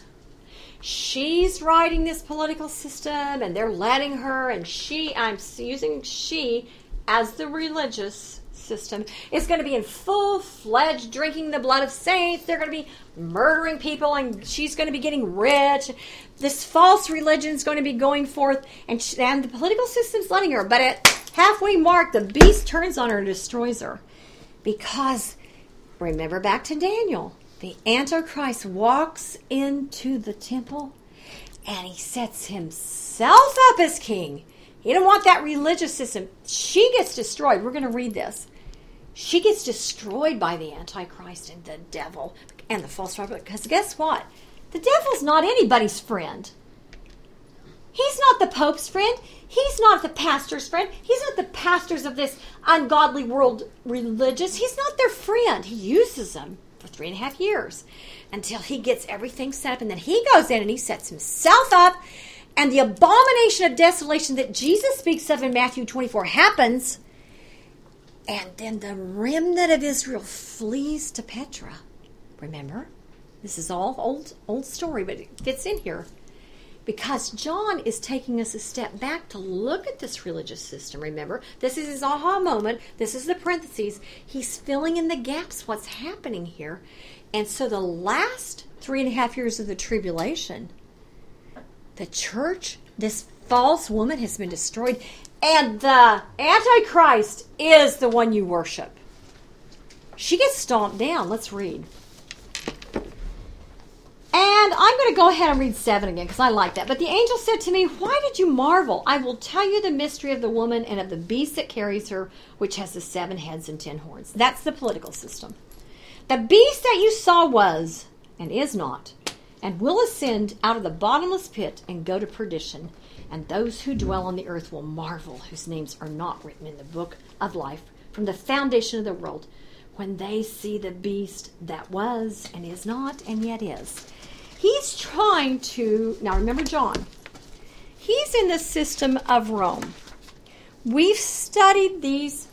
She's riding this political system, and they're letting her, and I'm using she as the religious system, is going to be in full-fledged drinking the blood of saints. They're going to be murdering people, and she's going to be getting rich. This false religion is going to be going forth, and the political system's letting her. But at halfway mark, the beast turns on her and destroys her. Because, remember back to Daniel, the Antichrist walks into the temple and he sets himself up as king. He didn't want that religious system. She gets destroyed. We're going to read this. She gets destroyed by the Antichrist and the devil and the false prophet. Because guess what? The devil's not anybody's friend. He's not the Pope's friend. He's not the pastor's friend. He's not the pastors of this ungodly world religious. He's not their friend. He uses them for 3.5 years until he gets everything set up. And then he goes in and he sets himself up. And the abomination of desolation that Jesus speaks of in Matthew 24 happens. And then the remnant of Israel flees to Petra. Remember? This is all old story, but it fits in here. Because John is taking us a step back to look at this religious system. Remember, this is his aha moment. This is the parentheses. He's filling in the gaps, what's happening here. And so the last 3.5 years of the tribulation, the church, this false woman has been destroyed. And the Antichrist is the one you worship. She gets stomped down. Let's read. And I'm going to go ahead and read 7 again because I like that. But the angel said to me, why did you marvel? I will tell you the mystery of the woman and of the beast that carries her, which has the 7 heads and 10 horns. That's the political system. The beast that you saw was and is not, and will ascend out of the bottomless pit and go to perdition. And those who dwell on the earth will marvel, whose names are not written in the book of life from the foundation of the world, when they see the beast that was and is not and yet is. He's trying to, now remember John, he's in the system of Rome. We've studied these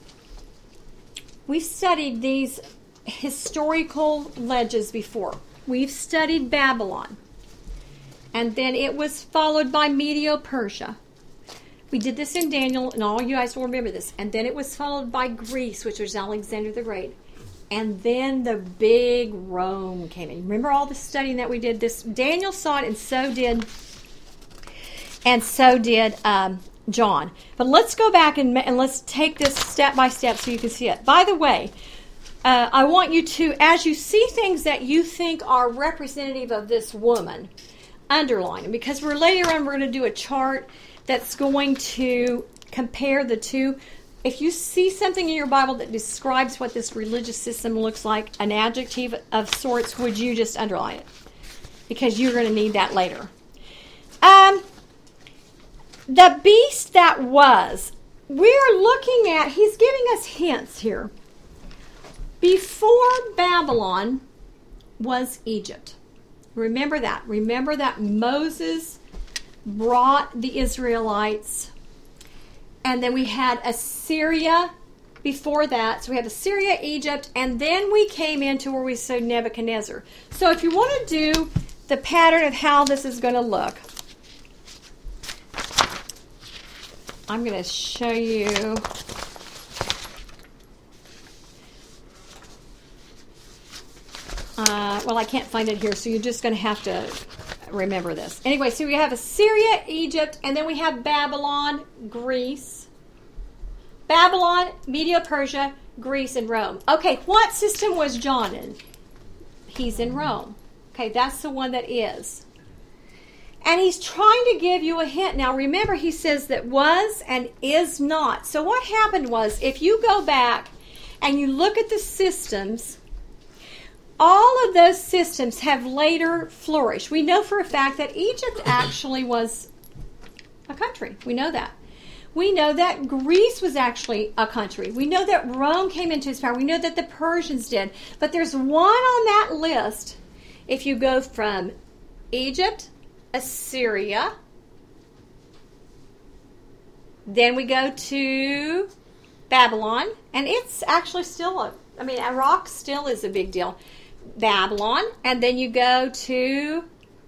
historical ledges before. We've studied Babylon. And then it was followed by Medo-Persia. We did this in Daniel, and all you guys will remember this. And then it was followed by Greece, which was Alexander the Great. And then the big Rome came in. Remember all the studying that we did? This Daniel saw it, and so did John. But let's go back and let's take this step by step so you can see it. By the way, I want you to, as you see things that you think are representative of this woman, underline them. Because later on we're going to do a chart that's going to compare the two. If you see something in your Bible that describes what this religious system looks like, an adjective of sorts, would you just underline it? Because you're going to need that later. The beast that was, we're looking at, he's giving us hints here. Before Babylon was Egypt. Remember that. Remember that Moses brought the Israelites, and then we had Assyria before that. So we had Assyria, Egypt, and then we came into where we saw Nebuchadnezzar. So if you want to do the pattern of how this is going to look, I'm going to show you. Well, I can't find it here, so you're just going to have to remember this. Anyway, so we have Assyria, Egypt, and then we have Babylon, Greece. Babylon, Medo-Persia, Greece, and Rome. Okay, what system was John in? He's in Rome. Okay, that's the one that is. And he's trying to give you a hint. Now, remember, he says that was and is not. So what happened was, if you go back and you look at the systems, all of those systems have later flourished. We know for a fact that Egypt actually was a country. We know that. We know that Greece was actually a country. We know that Rome came into its power. We know that the Persians did. But there's one on that list. If you go from Egypt, Assyria, then we go to Babylon, and it's actually still Iraq still is a big deal. Babylon, and then you go to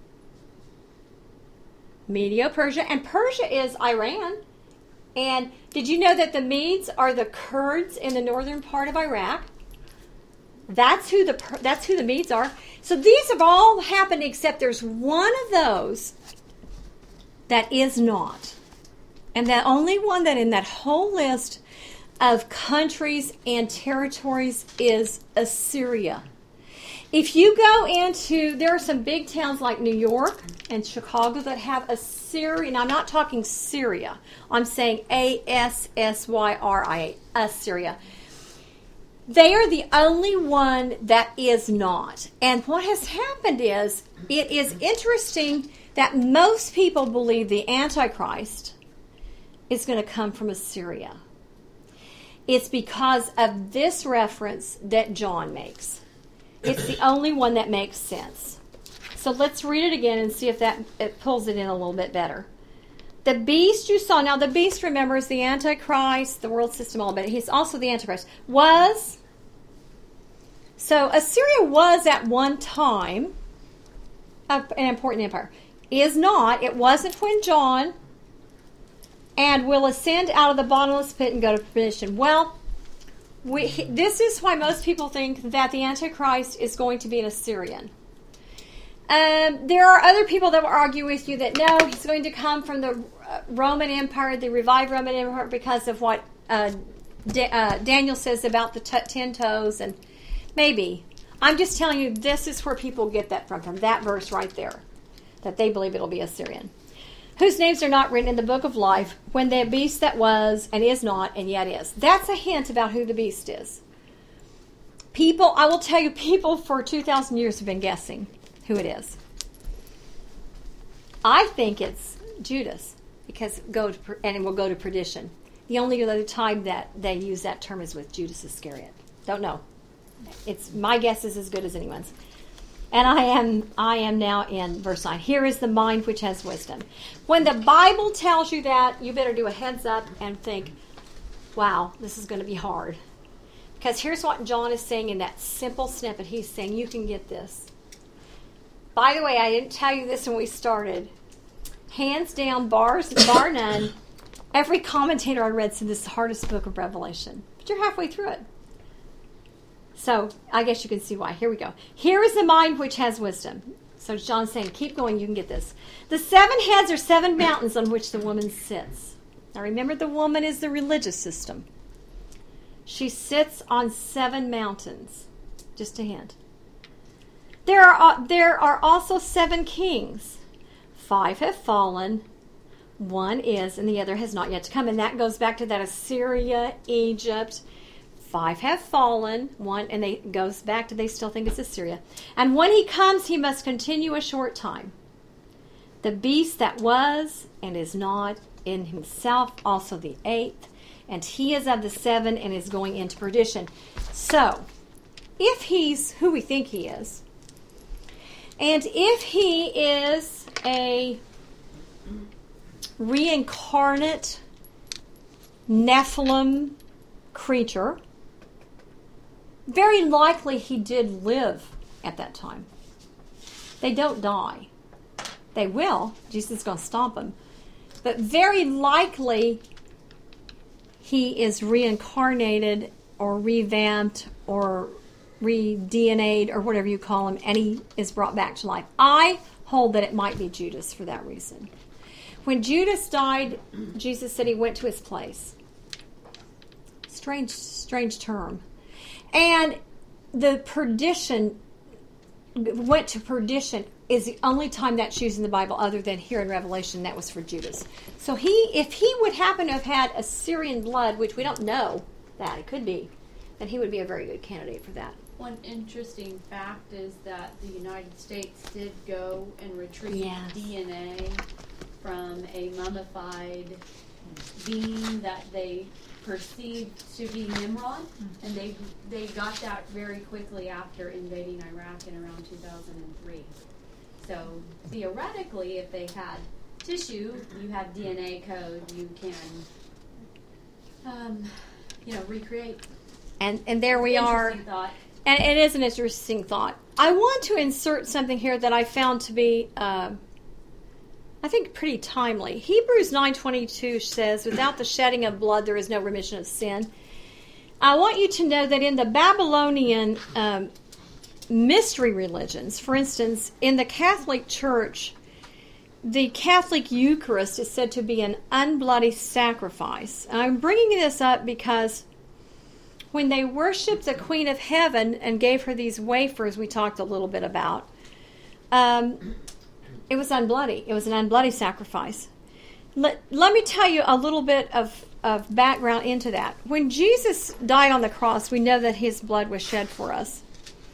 Medo-Persia, and Persia is Iran. And did you know that the Medes are the Kurds in the northern part of Iraq? That's who the Medes are. So these have all happened, except there's one of those that is not. And the only one that in that whole list of countries and territories is Assyria. If you go into, there are some big towns like New York and Chicago that have Assyria. Now, I'm not talking Syria. I'm saying Assyria, Assyria. They are the only one that is not. And what has happened is, it is interesting that most people believe the Antichrist is going to come from Assyria. It's because of this reference that John makes. It's the only one that makes sense. So let's read it again and see if it pulls it in a little bit better. The beast you saw, now the beast, remember, is the Antichrist, the world system, all, but he's also the Antichrist. So Assyria was at one time an important empire. Is not, it wasn't when John, and will ascend out of the bottomless pit and go to perdition. Well, this is why most people think that the Antichrist is going to be an Assyrian. There are other people that will argue with you that no, he's going to come from the Roman Empire, the revived Roman Empire, because of what Daniel says about the 10 toes, and maybe. I'm just telling you, this is where people get that from that verse right there, that they believe it'll be Assyrian. Whose names are not written in the book of life, when the beast that was and is not and yet is. That's a hint about who the beast is. People, I will tell you, people for 2,000 years have been guessing who it is. I think it's Judas, because it will go to perdition. The only other time that they use that term is with Judas Iscariot. Don't know. My guess is as good as anyone's. And I am now in verse 9. Here is the mind which has wisdom. When the Bible tells you that, you better do a heads up and think, wow, this is going to be hard. Because here's what John is saying in that simple snippet. He's saying, you can get this. By the way, I didn't tell you this when we started. Hands down, bar none, every commentator I read said this is the hardest book of Revelation. But you're halfway through it. So I guess you can see why. Here we go. Here is the mind which has wisdom. So John's saying, keep going, you can get this. The 7 heads are 7 mountains on which the woman sits. Now remember, the woman is the religious system. She sits on 7 mountains. Just a hint. There are also 7 kings. 5 have fallen. 1 is, and the other has not yet to come. And that goes back to that Assyria, Egypt. 5 have fallen, 1, and it goes back to they still think it's Assyria. And when he comes, he must continue a short time. The beast that was and is not, in himself also the 8th, and he is of the 7 and is going into perdition. So, if he's who we think he is, And if he is a reincarnate Nephilim creature, very likely he did live at that time. They don't die. They will. Jesus is going to stomp them. But very likely he is reincarnated or revamped or re-DNA'd or whatever you call him, and he is brought back to life. I hold that it might be Judas for that reason. When Judas died, Jesus said he went to his place. Strange term. And the perdition, went to perdition, is the only time that's used in the Bible other than here in Revelation. That was for Judas. So if he would happen to have had Assyrian blood, which we don't know that, it could be, then he would be a very good candidate for that. One interesting fact is that the United States did go and retrieve DNA from a mummified being that they perceived to be Nimrod, and they got that very quickly after invading Iraq in around 2003. So theoretically, if they had tissue, you have DNA code, you can, recreate. And there we are. Thought. And it is an interesting thought. I want to insert something here that I found to be, I think, pretty timely. Hebrews 9:22 says, "Without the shedding of blood, there is no remission of sin." I want you to know that in the Babylonian mystery religions, for instance, in the Catholic Church, the Catholic Eucharist is said to be an unbloody sacrifice. And I'm bringing this up because when they worshipped the Queen of Heaven and gave her these wafers we talked a little bit about, it was unbloody. It was an unbloody sacrifice. Let me tell you a little bit of background into that. When Jesus died on the cross, we know that his blood was shed for us.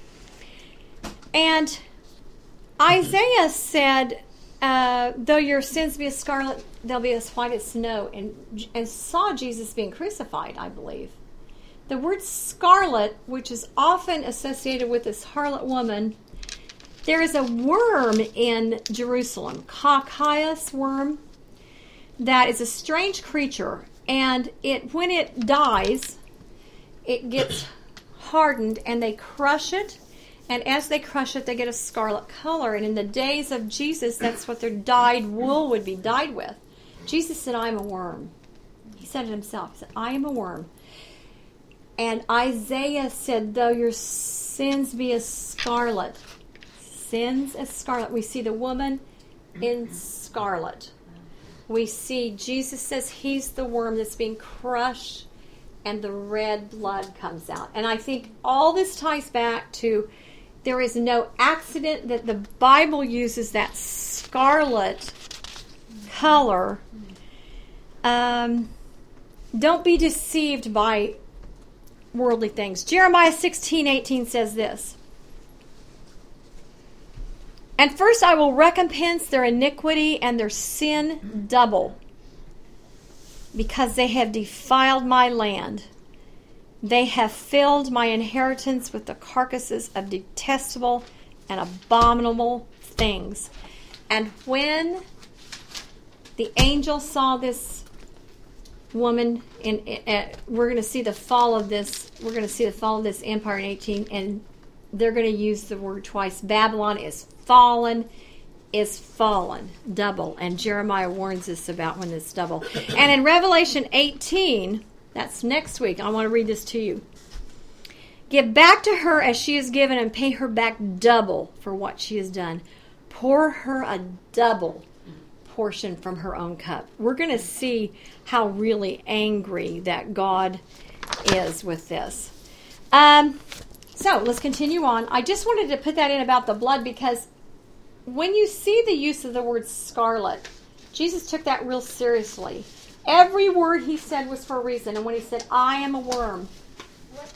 And Isaiah said, though your sins be as scarlet, they'll be as white as snow, and saw Jesus being crucified, I believe. The word scarlet, which is often associated with this harlot woman, there is a worm in Jerusalem, Coccaius worm, that is a strange creature, and when it dies, it gets hardened, and they crush it, and as they crush it, they get a scarlet color, and in the days of Jesus, that's what their dyed wool would be dyed with. Jesus said, "I am a worm." He said it himself. He said, "I am a worm." And Isaiah said, though your sins be as scarlet, sins as scarlet. We see the woman in scarlet. We see Jesus says he's the worm that's being crushed and the red blood comes out. And I think all this ties back to there is no accident that the Bible uses that scarlet color. Don't be deceived by worldly things. Jeremiah 16:18 says this, "And first I will recompense their iniquity and their sin double, because they have defiled my land. They have filled my inheritance with the carcasses of detestable and abominable things." And when the angel saw this woman, we're going to see the fall of this. We're going to see the fall of this empire in 18, and they're going to use the word twice. Babylon is fallen, double. And Jeremiah warns us about when it's double. And in Revelation 18, that's next week, I want to read this to you. "Give back to her as she is given, and pay her back double for what she has done. Pour her a double portion from her own cup." We're going to see how really angry that God is with this. So let's continue on. I just wanted to put that in about the blood, because when you see the use of the word scarlet, Jesus took that real seriously. Every word he said was for a reason. And when he said, "I am a worm," what's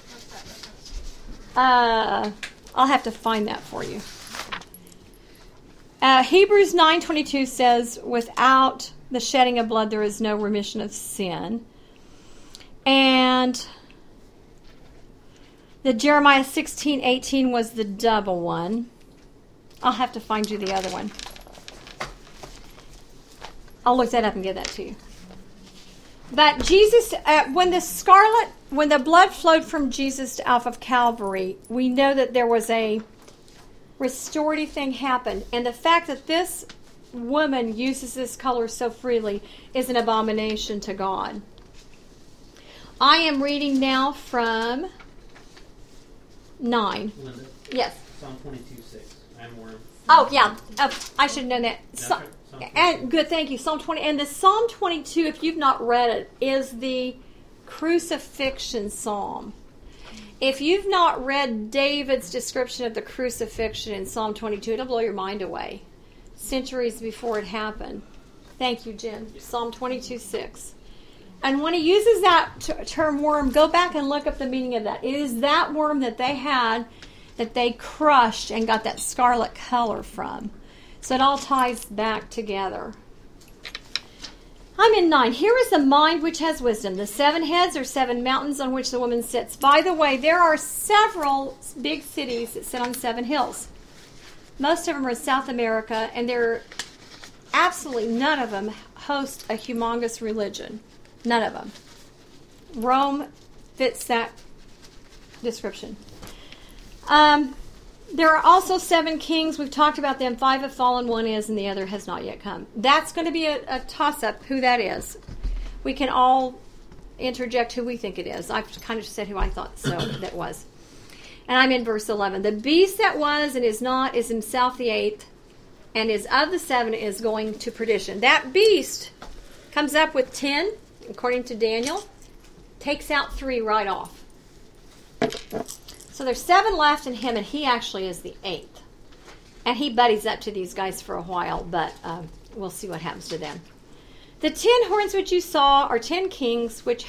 that? I'll have to find that for you. Hebrews 9:22 says, "Without the shedding of blood, there is no remission of sin." And the Jeremiah 16:18 was the double one. I'll have to find you the other one. I'll look that up and give that to you. But Jesus, when the blood flowed from Jesus off of Calvary, we know that there was a restorative thing happened. And the fact that this woman uses this color so freely is an abomination to God. I am reading now from 9. Linda, Yes. Psalm 22:6. I'm worm. Oh, yeah. I should have known that. Psalm And good, thank you. Psalm 20. And the Psalm 22, if you've not read it, is the crucifixion psalm. If you've not read David's description of the crucifixion in Psalm 22, it'll blow your mind away. Centuries before it happened. Thank you, Jen. Psalm 22:6. And when he uses that term worm, go back and look up the meaning of that. It is that worm that they had, that they crushed and got that scarlet color from. So it all ties back together. I'm in 9. Here is the mind which has wisdom. The 7 heads are 7 mountains on which the woman sits. By the way, there are several big cities that sit on 7 hills. Most of them are in South America, and they're absolutely none of them host a humongous religion. None of them. Rome fits that description. There are also 7 kings. We've talked about them. 5 have fallen, 1 is, and the other has not yet come. That's going to be a toss-up who that is. We can all interject who we think it is. I've kind of said who I thought so that was. And I'm in verse 11. The beast that was and is not is himself the 8th, and is of the 7 is going to perdition. That beast comes up with 10, according to Daniel, takes out 3 right off. So there's 7 left in him, and he actually is the 8th. And he buddies up to these guys for a while, but we'll see what happens to them. The 10 horns which you saw are 10 kings who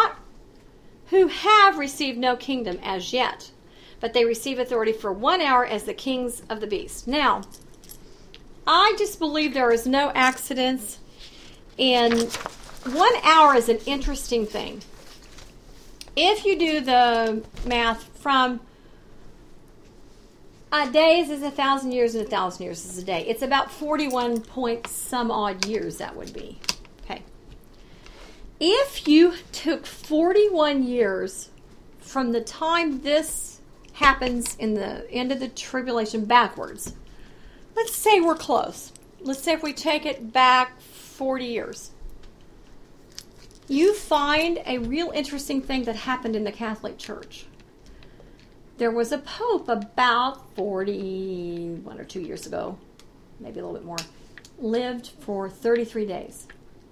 have received no kingdom as yet, but they receive authority for 1 hour as the kings of the beast. Now, I just believe there is no accidents, and 1 hour is an interesting thing. If you do the math from a day is 1,000 years and 1,000 years is a day, it's about 41 point some odd years that would be. Okay. If you took 41 years from the time this happens in the end of the tribulation backwards, let's say we're close. Let's say if we take it back 40 years. You find a real interesting thing that happened in the Catholic Church. There was a pope about 41 or 2 years ago, maybe a little bit more, lived for 33 days.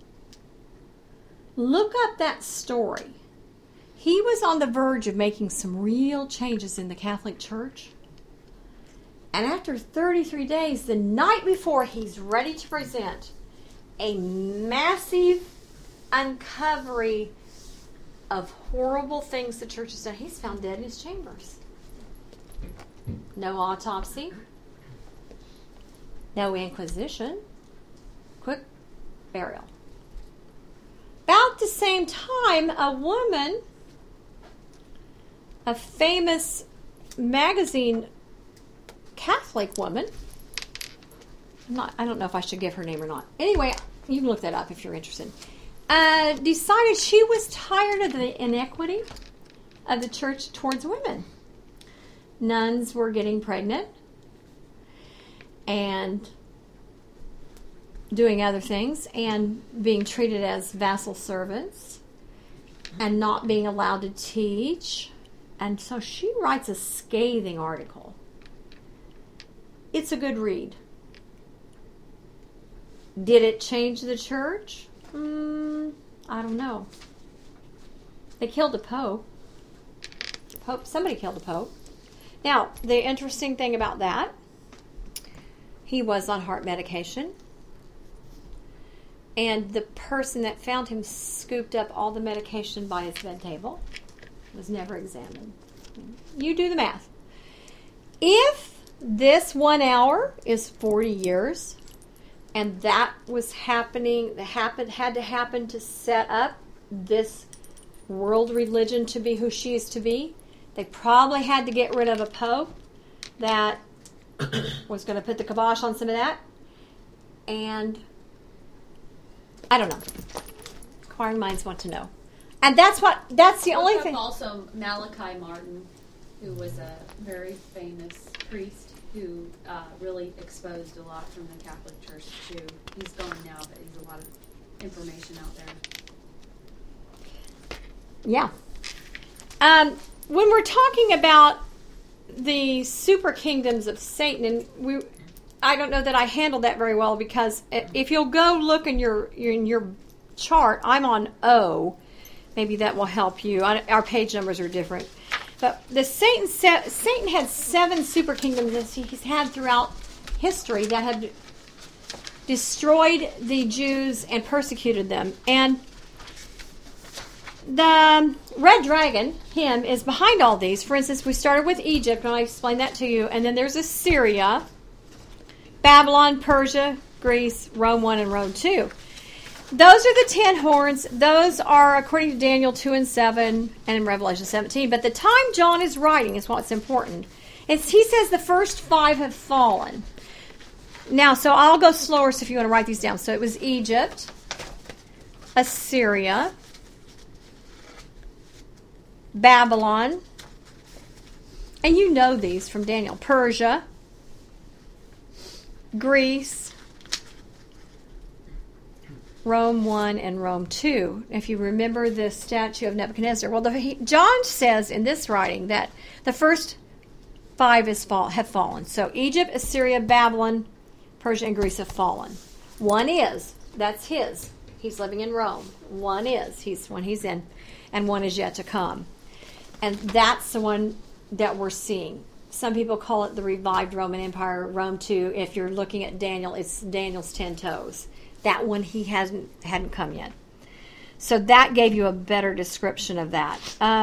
Look up that story. He was on the verge of making some real changes in the Catholic Church. And after 33 days, the night before he's ready to present a massive uncovering of horrible things the church has done, he's found dead in his chambers. No autopsy, no inquisition, quick burial. About the same time, a woman, a famous magazine Catholic woman, I don't know if I should give her name or not. Anyway, you can look that up if you're interested. Decided she was tired of the inequity of the church towards women. Nuns were getting pregnant and doing other things and being treated as vassal servants and not being allowed to teach. And so she writes a scathing article. It's a good read. Did it change the church? I don't know. They killed the Pope. Somebody killed the Pope. Now, the interesting thing about that, he was on heart medication. And the person that found him scooped up all the medication by his bed table. Was never examined. You do the math. If this 1 hour is 40 years, and that was happening, had to happen to set up this world religion to be who she is to be, they probably had to get rid of a pope that was going to put the kibosh on some of that. And I don't know. Inquiring minds want to know. And that's the only thing. Also, Malachi Martin, who was a very famous priest who really exposed a lot from the Catholic Church too. He's gone now, but he's a lot of information out there. Yeah. When we're talking about the super kingdoms of Satan, and I don't know that I handled that very well, because if you'll go look in your chart, I'm on O. Maybe that will help you. Our page numbers are different. But Satan had 7 super kingdoms that he's had throughout history that have destroyed the Jews and persecuted them. And the red dragon, him, is behind all these. For instance, we started with Egypt, and I explained that to you. And then there's Assyria, Babylon, Persia, Greece, Rome 1 and Rome 2. Those are the 10 horns. Those are according to Daniel 2 and 7 and in Revelation 17. But the time John is writing is what's important. He says the first 5 have fallen. Now, so I'll go slower so if you want to write these down. So it was Egypt, Assyria, Babylon, and you know these from Daniel, Persia, Greece, Rome 1 and Rome 2. If you remember the statue of Nebuchadnezzar. Well, John says in this writing that the first 5 have fallen. So Egypt, Assyria, Babylon, Persia, and Greece have fallen. 1 is. That's his. He's living in Rome. 1 is. He's in. And 1 is yet to come. And that's the one that we're seeing. Some people call it the revived Roman Empire, Rome 2. If you're looking at Daniel, it's Daniel's 10 toes. That one he hadn't come yet. So that gave you a better description of that.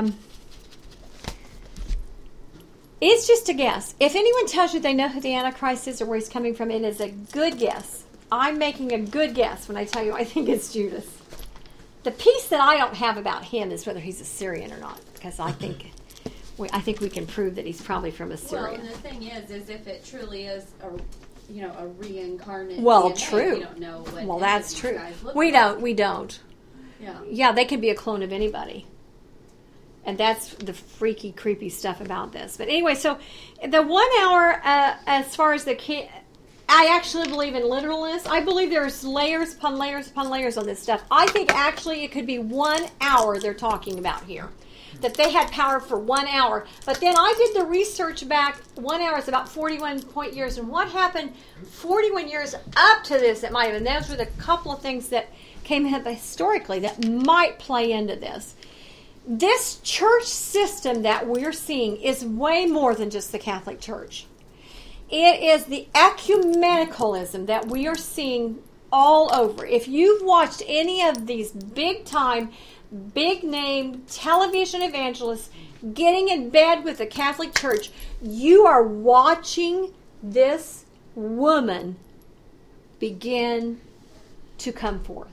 It's just a guess. If anyone tells you they know who the Antichrist is or where he's coming from, it is a good guess. I'm making a good guess when I tell you I think it's Judas. The piece that I don't have about him is whether he's Assyrian or not, because I think we can prove that he's probably from Assyria. Well, and the thing is if it truly is a reincarnate. Well, DNA, true. We don't know what. Well, that's true. We don't. Yeah. Yeah, they can be a clone of anybody. And that's the freaky, creepy stuff about this. But anyway, so the 1 hour, as far as I actually believe in literalness. I believe there's layers upon layers upon layers on this stuff. I think actually it could be 1 hour they're talking about here. That they had power for 1 hour. But then I did the research back. 1 hour is about 41 point years. And what happened 41 years up to this, it might have been. Those were the couple of things that came up historically that might play into this. This church system that we're seeing is way more than just the Catholic Church. It is the ecumenicalism that we are seeing all over. If you've watched any of these big-time, big-name television evangelists getting in bed with the Catholic Church, you are watching this woman begin to come forth.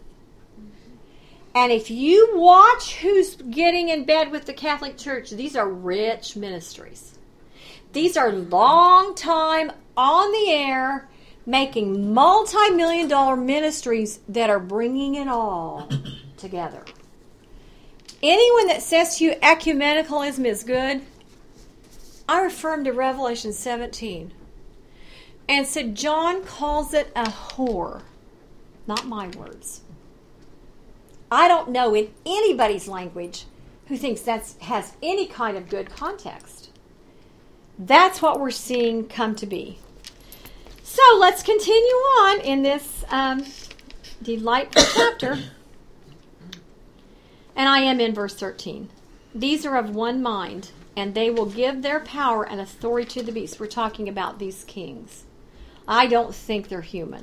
And if you watch who's getting in bed with the Catholic Church, these are rich ministries. These are long time on the air, making multi-million-dollar ministries that are bringing it all together. Anyone that says to you ecumenicalism is good, I refer them to Revelation 17 and said John calls it a whore. Not my words. I don't know in anybody's language who thinks that has any kind of good context. That's what we're seeing come to be. So let's continue on in this delightful chapter. And I am in verse 13. These are of one mind, and they will give their power and authority to the beast. We're talking about these kings. I don't think they're human.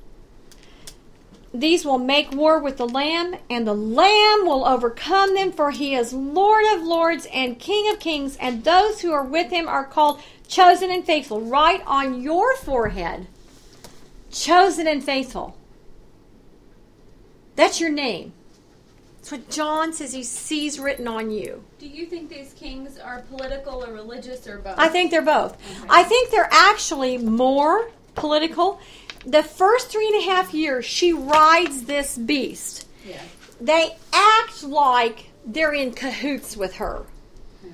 These will make war with the Lamb, and the Lamb will overcome them, for he is Lord of lords and King of kings, and those who are with him are called chosen and faithful. Write on your forehead, chosen and faithful. That's your name. That's what John says he sees written on you. Do you think these kings are political or religious or both? I think they're both. Okay. I think they're actually more political. The first 3.5 years, she rides this beast. Yeah. They act like they're in cahoots with her. Yeah.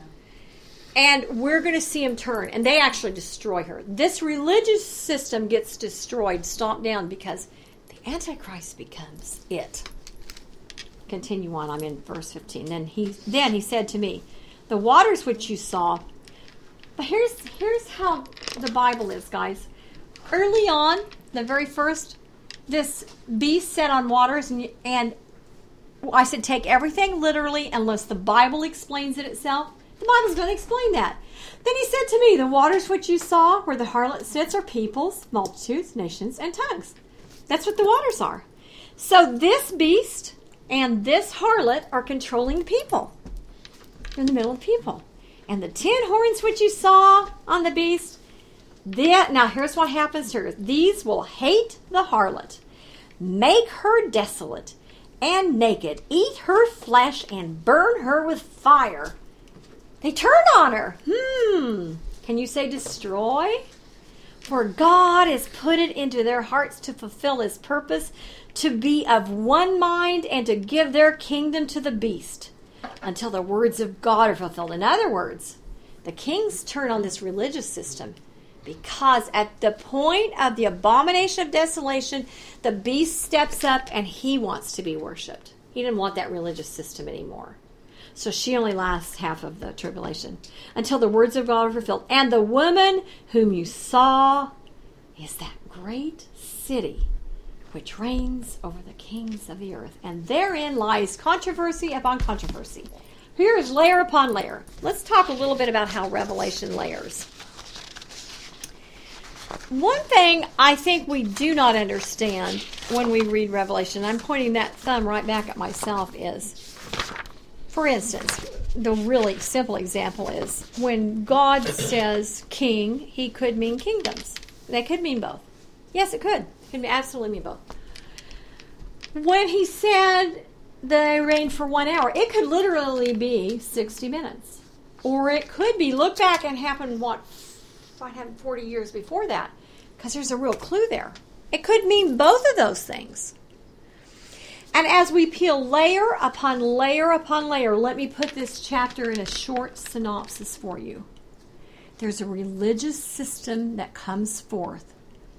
And we're going to see them turn. And they actually destroy her. This religious system gets destroyed, stomped down, because the Antichrist becomes it. Continue on. I'm in verse 15. Then he said to me, the waters which you saw. But here's how the Bible is, guys. Early on, the very first, this beast sat on waters, and I said, take everything literally unless the Bible explains it itself. The Bible's going to explain that. Then he said to me, the waters which you saw where the harlot sits are peoples, multitudes, nations, and tongues. That's what the waters are. So this beast and this harlot are controlling people. They're in the middle of people. And the 10 horns which you saw on the beast, now here's what happens to her. These will hate the harlot, make her desolate and naked, eat her flesh, and burn her with fire. They turn on her. Can you say destroy? For God has put it into their hearts to fulfill his purpose, to be of one mind, and to give their kingdom to the beast, until the words of God are fulfilled. In other words, the kings turn on this religious system, because at the point of the abomination of desolation, the beast steps up and he wants to be worshipped. He didn't want that religious system anymore. So she only lasts half of the tribulation, until the words of God are fulfilled. And the woman whom you saw is that great city which reigns over the kings of the earth. And therein lies controversy upon controversy. Here is layer upon layer. Let's talk a little bit about how Revelation layers. One thing I think we do not understand when we read Revelation, I'm pointing that thumb right back at myself, is, for instance, the really simple example is when God says king, he could mean kingdoms. They could mean both. Yes, it could. It could absolutely mean both. When he said they reign for 1 hour, it could literally be 60 minutes. Or it could be, look back and happen, what happened 40 years before that? Because there's a real clue there. It could mean both of those things. And as we peel layer upon layer upon layer, let me put this chapter in a short synopsis for you. There's a religious system that comes forth.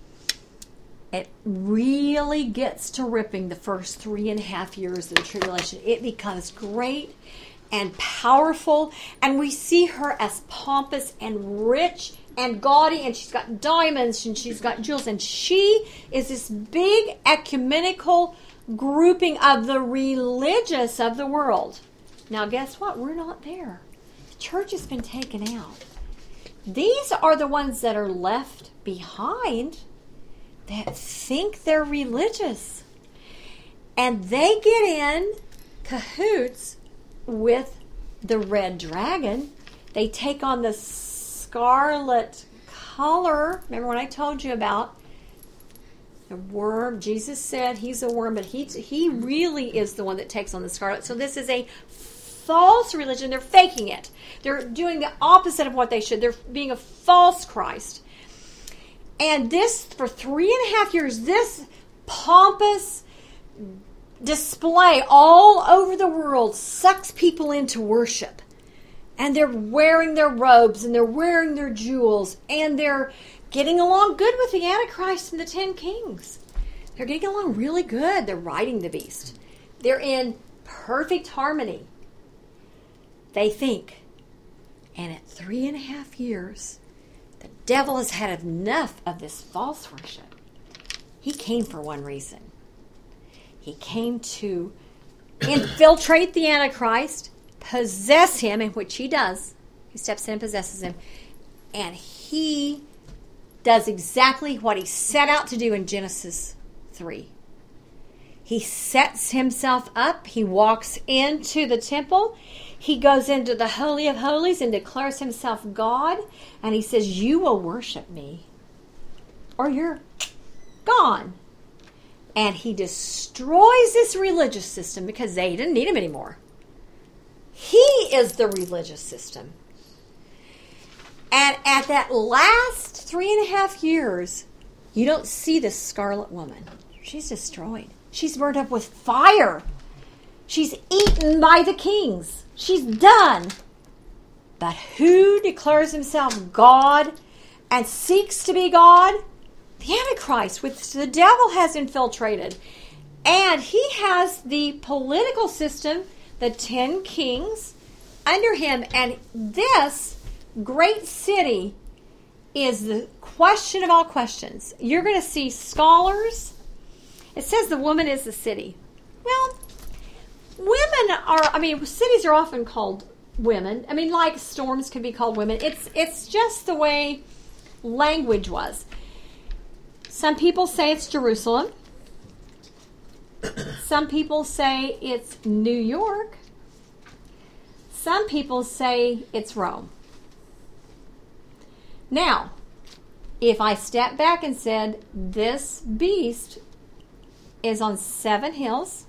It really gets to ripping the first 3.5 years of the tribulation. It becomes great and powerful, and we see her as pompous and rich and gaudy, and she's got diamonds and she's got jewels, and she is this big ecumenical grouping of the religious of the world. Now guess what? We're not there. The church has been taken out. These are the ones that are left behind that think they're religious. And they get in cahoots with the red dragon. They take on the scarlet color. Remember when I told you about the worm? Jesus said he's a worm, but he really is the one that takes on the scarlet. So this is a false religion. They're faking it. They're doing the opposite of what they should. They're being a false Christ. And this, for 3.5 years, this pompous display all over the world sucks people into worship. And they're wearing their robes, and they're wearing their jewels, and they're getting along good with the Antichrist and the 10 kings. They're getting along really good. They're riding the beast. They're in perfect harmony, they think. And at 3.5 years, the devil has had enough of this false worship. He came for one reason. He came to infiltrate the Antichrist, possess him, in which he does. He steps in and possesses him. And he does exactly what he set out to do in Genesis 3. He sets himself up. He walks into the temple. He goes into the Holy of Holies and declares himself God. And he says, you will worship me, or you're gone. And he destroys this religious system because they didn't need him anymore. He is the religious system. And at that last 3.5 years, you don't see the Scarlet Woman. She's destroyed. She's burned up with fire. She's eaten by the kings. She's done. But who declares himself God and seeks to be God? The Antichrist, which the devil has infiltrated. And he has the political system, the 10 kings under him. And this great city is the question of all questions. You're going to see scholars. It says the woman is the city. Well, cities are often called women. Like storms can be called women. It's just the way language was. Some people say it's Jerusalem. Some people say it's New York. Some people say it's Rome. Now, if I step back and said this beast is on 7 hills,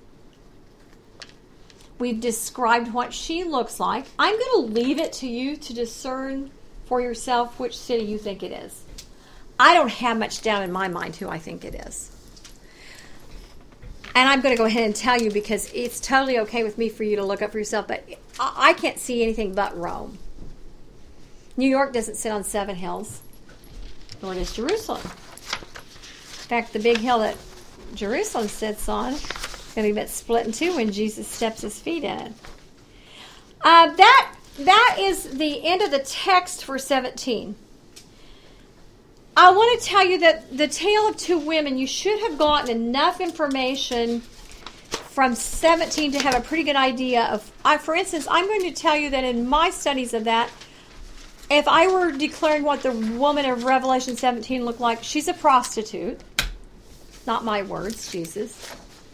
we've described what she looks like. I'm going to leave it to you to discern for yourself which city you think it is. I don't have much doubt in my mind who I think it is. And I'm going to go ahead and tell you because it's totally okay with me for you to look up for yourself, but I can't see anything but Rome. New York doesn't sit on 7 hills, nor does Jerusalem. In fact, the big hill that Jerusalem sits on is going to get split in two when Jesus steps his feet in it. That is the end of the text for 17. I want to tell you that the tale of 2 women, you should have gotten enough information from 17 to have a pretty good idea of, for instance, I'm going to tell you that in my studies of that, if I were declaring what the woman of Revelation 17 looked like, she's a prostitute. Not my words, Jesus.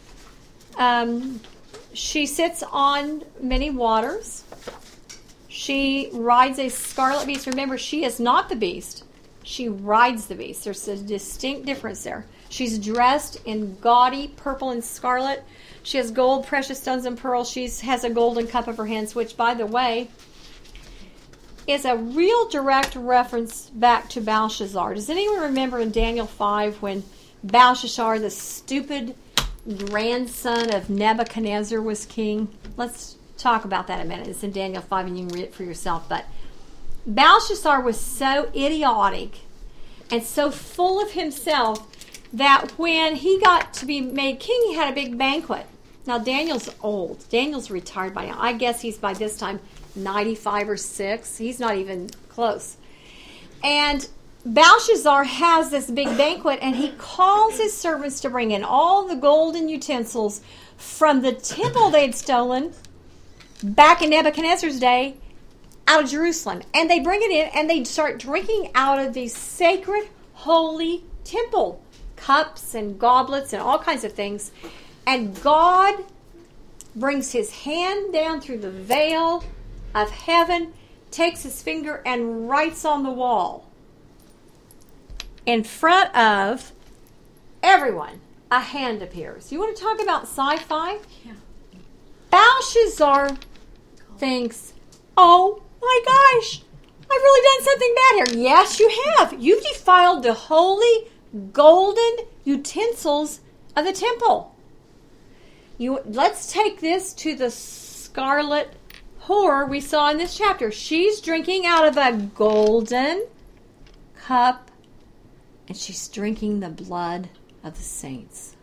She sits on many waters. She rides a scarlet beast. Remember, she is not the beast. She rides the beast. There's a distinct difference there. She's dressed in gaudy purple and scarlet. She has gold, precious stones, and pearls. She has a golden cup of her hands, which, by the way, is a real direct reference back to Belshazzar. Does anyone remember in Daniel 5 when Belshazzar, the stupid grandson of Nebuchadnezzar, was king? Let's talk about that in a minute. It's in Daniel 5 and you can read it for yourself. But Belshazzar was so idiotic and so full of himself that when he got to be made king, he had a big banquet. Now, Daniel's old. Daniel's retired by now. I guess he's by this time 95 or 6. He's not even close. And Belshazzar has this big banquet, and he calls his servants to bring in all the golden utensils from the temple they'd stolen back in Nebuchadnezzar's day out of Jerusalem. And they bring it in, and they start drinking out of these sacred, holy temple cups and goblets and all kinds of things. And God brings his hand down through the veil of heaven, takes his finger and writes on the wall in front of everyone. A hand appears. You want to talk about sci-fi? Yeah. Belshazzar thinks, oh my gosh, I've really done something bad here. Yes, you have. You've defiled the holy golden utensils of the temple. Let's take this to the scarlet whore we saw in this chapter. She's drinking out of a golden cup, and she's drinking the blood of the saints.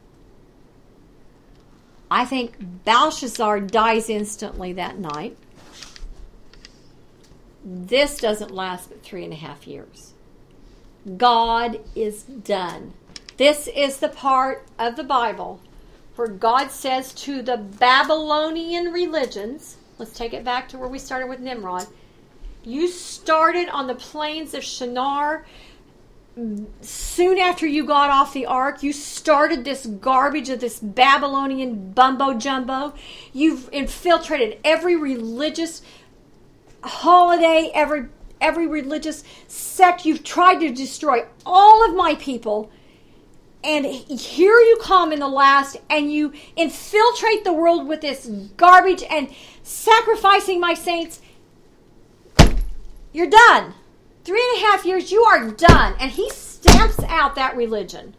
I think Belshazzar dies instantly that night. This doesn't last but 3.5 years. God is done. This is the part of the Bible where God says to the Babylonian religions, let's take it back to where we started with Nimrod. You started on the plains of Shinar. Soon after you got off the ark, you started this garbage of this Babylonian bumbo jumbo. You've infiltrated every religious holiday, every religious sect. You've tried to destroy all of my people. And here you come in the last, and you infiltrate the world with this garbage and sacrificing my saints. You're done. 3.5 years, you are done. And he stamps out that religion.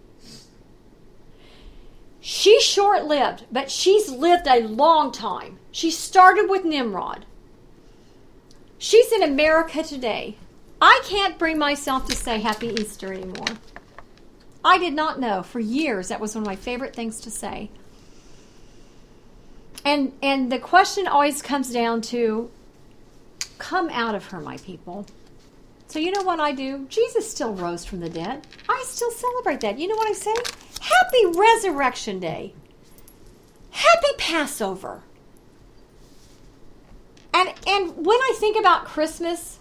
She's short-lived, but she's lived a long time. She started with Nimrod. She's in America today. I can't bring myself to say Happy Easter anymore. I did not know. For years, that was one of my favorite things to say. And the question always comes down to, come out of her, my people. So you know what I do? Jesus still rose from the dead. I still celebrate that. You know what I say? Happy Resurrection Day. Happy Passover. And when I think about Christmas,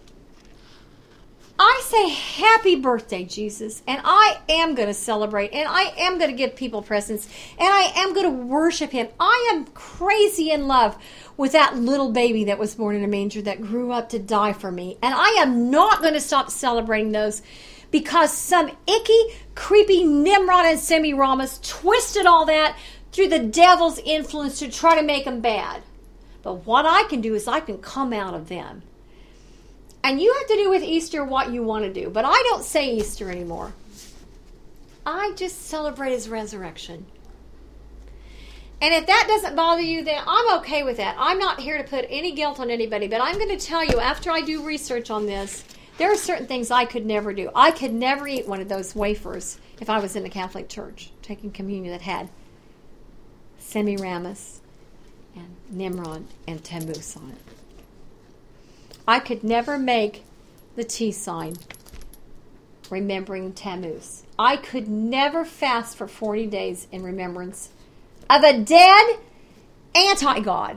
I say, happy birthday, Jesus. And I am going to celebrate. And I am going to give people presents. And I am going to worship him. I am crazy in love with that little baby that was born in a manger that grew up to die for me. And I am not going to stop celebrating those because some icky, creepy Nimrod and Semiramis twisted all that through the devil's influence to try to make them bad. But what I can do is I can come out of them. And you have to do with Easter what you want to do. But I don't say Easter anymore. I just celebrate his resurrection. And if that doesn't bother you, then I'm okay with that. I'm not here to put any guilt on anybody. But I'm going to tell you, after I do research on this, there are certain things I could never do. I could never eat one of those wafers if I was in the Catholic Church taking communion that had Semiramis and Nimrod and Tammuz on it. I could never make the T sign remembering Tammuz. I could never fast for 40 days in remembrance of a dead anti-God.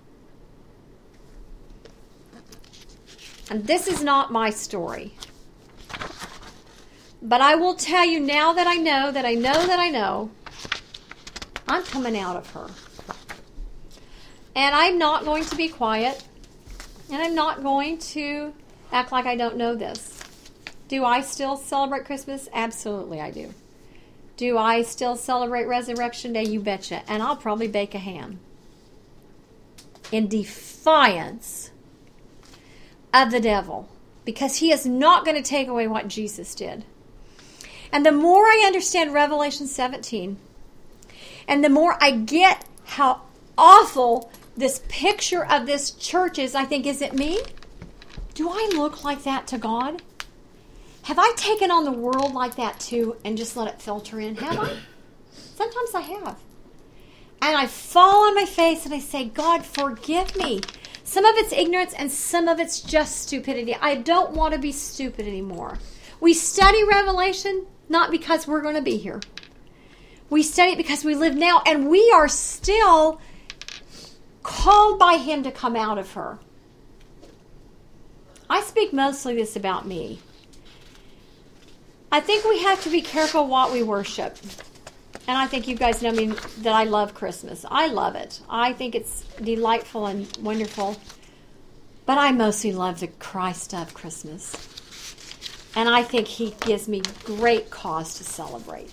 And this is not my story. But I will tell you now that I know, that I know, that I know, I'm coming out of her. And I'm not going to be quiet. And I'm not going to act like I don't know this. Do I still celebrate Christmas? Absolutely I do. Do I still celebrate Resurrection Day? You betcha. And I'll probably bake a ham. In defiance of the devil. Because he is not going to take away what Jesus did. And the more I understand Revelation 17, and the more I get how awful this picture of this church is, I think, is it me? Do I look like that to God? Have I taken on the world like that too and just let it filter in? Have I? Sometimes I have. And I fall on my face and I say, God, forgive me. Some of it's ignorance and some of it's just stupidity. I don't want to be stupid anymore. We study Revelation not because we're going to be here. We study it because we live now, and we are still called by him to come out of her. I speak mostly this about me. I think we have to be careful what we worship. And I think you guys know me that I love Christmas. I love it. I think it's delightful and wonderful. But I mostly love the Christ of Christmas. And I think he gives me great cause to celebrate.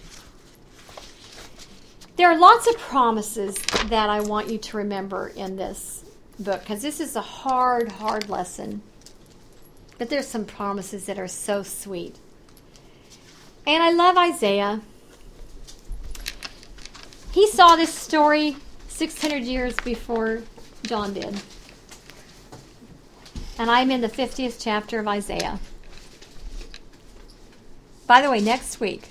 There are lots of promises that I want you to remember in this book, because this is a hard, hard lesson. But there's some promises that are so sweet. And I love Isaiah. He saw this story 600 years before John did. And I'm in the 50th chapter of Isaiah. By the way, next week,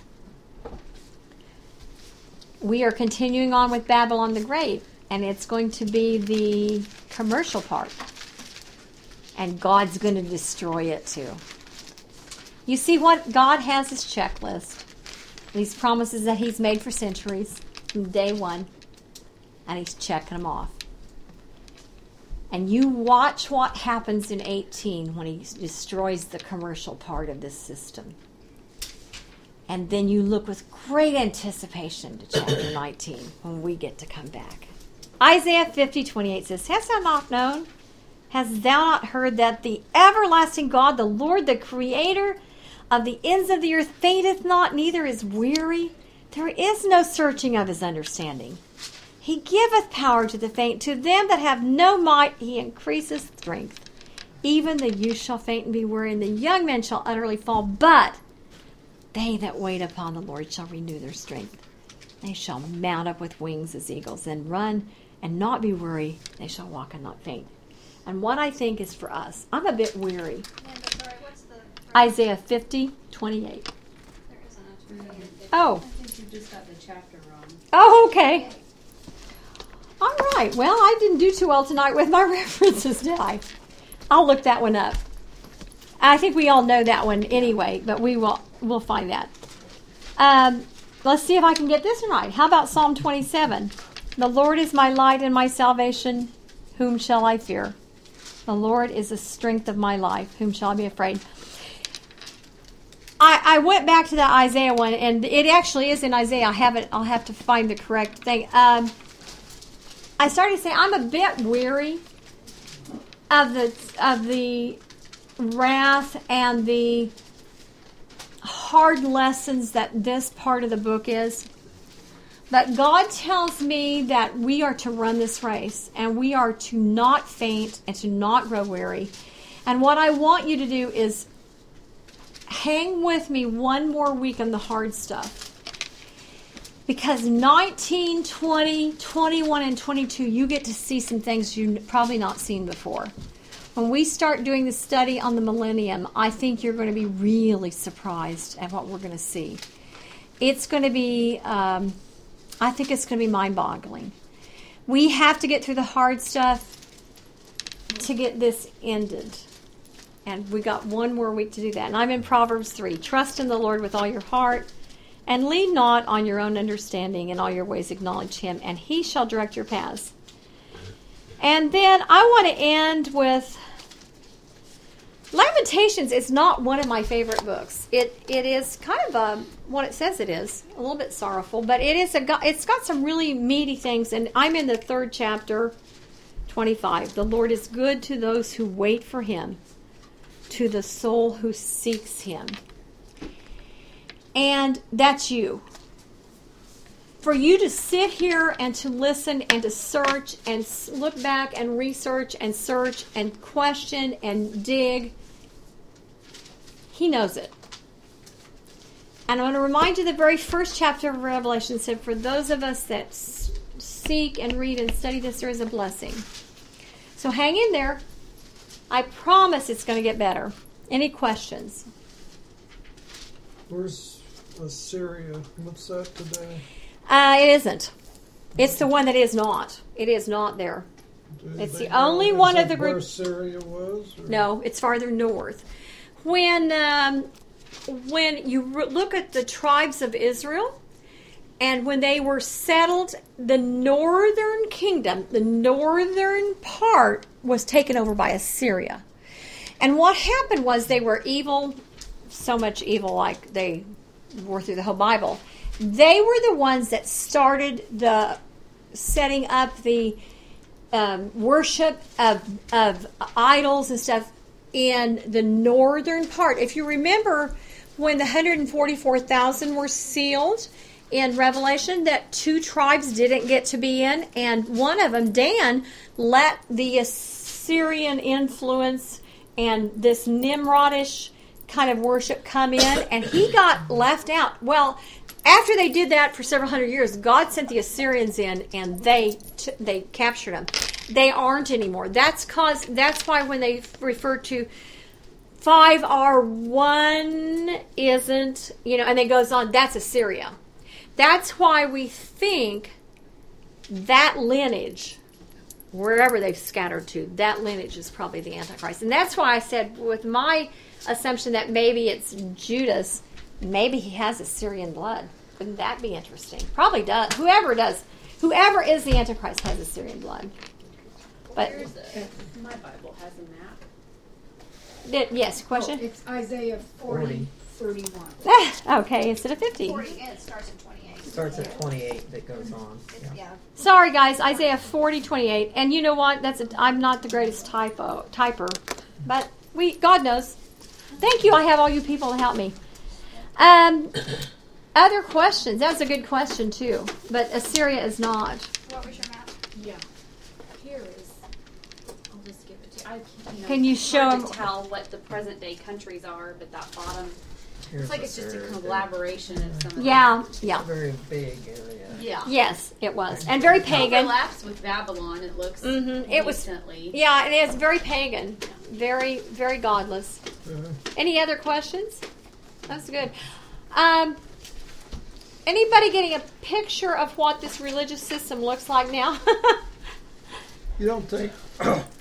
we are continuing on with Babylon the Great, and it's going to be the commercial part. And God's going to destroy it too. You see what God has his checklist. These promises that he's made for centuries from day one, and he's checking them off. And you watch what happens in 18 when he destroys the commercial part of this system. And then you look with great anticipation to chapter 19 when we get to come back. Isaiah 50:28 says, Hast thou not known? Hast thou not heard that the everlasting God, the Lord, the Creator of the ends of the earth, fainteth not, neither is weary? There is no searching of his understanding. He giveth power to the faint. To them that have no might, he increaseth strength. Even the youth shall faint and be weary, and the young men shall utterly fall. But they that wait upon the Lord shall renew their strength. They shall mount up with wings as eagles, and run and not be weary. They shall walk and not faint. And what I think is for us, I'm a bit weary. What's the Isaiah 50:28. There isn't a 20. Oh. I think you just got the chapter wrong. Oh, okay. All right. Well, I didn't do too well tonight with my references, did I? I'll look that one up. I think we all know that one anyway, but we'll find that. Let's see if I can get this right. How about Psalm 27? The Lord is my light and my salvation. Whom shall I fear? The Lord is the strength of my life. Whom shall I be afraid? I went back to that Isaiah one, and it actually is in Isaiah. I'll have to find the correct thing. I started to say I'm a bit weary of the wrath and the hard lessons that this part of the book is. But God tells me that we are to run this race, and we are to not faint and to not grow weary. And what I want you to do is hang with me one more week on the hard stuff. Because 19, 20, 21, and 22, you get to see some things you've probably not seen before. When we start doing the study on the millennium, I think you're going to be really surprised at what we're going to see. It's going to be, I think it's going to be mind-boggling. We have to get through the hard stuff to get this ended. And we got one more week to do that. And I'm in Proverbs 3. Trust in the Lord with all your heart, and lean not on your own understanding. In all your ways acknowledge him, and he shall direct your paths. And then I want to end with Lamentations. Is not one of my favorite books. It is kind of what it says it is, a little bit sorrowful, but it's got some really meaty things. And I'm in the 3rd chapter, 25. The Lord is good to those who wait for him, to the soul who seeks him. And that's you. For you to sit here and to listen and to search and look back and research and search and question and dig, he knows it. And I want to remind you the very first chapter of Revelation said, for those of us that seek and read and study this, there is a blessing. So hang in there. I promise it's going to get better. Any questions? Where's Assyria? What's that today? It isn't. It's the one that is not. It is not there. It's the only one of the group. Where Assyria was? Or? No, it's farther north. When you look at the tribes of Israel, and when they were settled, the northern kingdom, the northern part, was taken over by Assyria. And what happened was they were evil, so much evil like they were through the whole Bible. They were the ones that started the setting up the worship of idols and stuff in the northern part. If you remember when the 144,000 were sealed in Revelation, that 2 tribes didn't get to be in, and one of them, Dan, let the Assyrian influence and this Nimrodish kind of worship come in, and he got left out. Well, after they did that for several hundred years, God sent the Assyrians in, and they captured them. They aren't anymore. That's why when they refer to 5R1 isn't, and it goes on, that's Assyria. That's why we think that lineage, wherever they've scattered to, that lineage is probably the Antichrist. And that's why I said, with my assumption that maybe it's Judas, maybe he has Assyrian blood. Wouldn't that be interesting? Probably does. Whoever is the Antichrist has Assyrian blood. But My Bible has a map. yes, question? Oh, it's Isaiah 40:31. Okay, instead of 50. 40, and it starts at 28. It starts at 28 that goes on. Yeah. Sorry, guys, Isaiah 40:28. And you know what? I'm not the greatest typer, but God knows. Thank you. I have all you people to help me. Other questions? That's a good question too. But Assyria is not. What was your map? Yeah. Here is. I'll just give it to you. Can you it's show hard 'em- to tell what the present day countries are, but that bottom. Here's It's like it's just a Assyria. collaboration of some of Yeah. It's a Yeah. very big area. Yeah. Yes, it was, and very It pagan. overlaps with Babylon. It looks. Mhm. It was- decently. Yeah, and it's very pagan, very, very godless. Any other questions? That's good. Anybody getting a picture of what this religious system looks like now? You don't think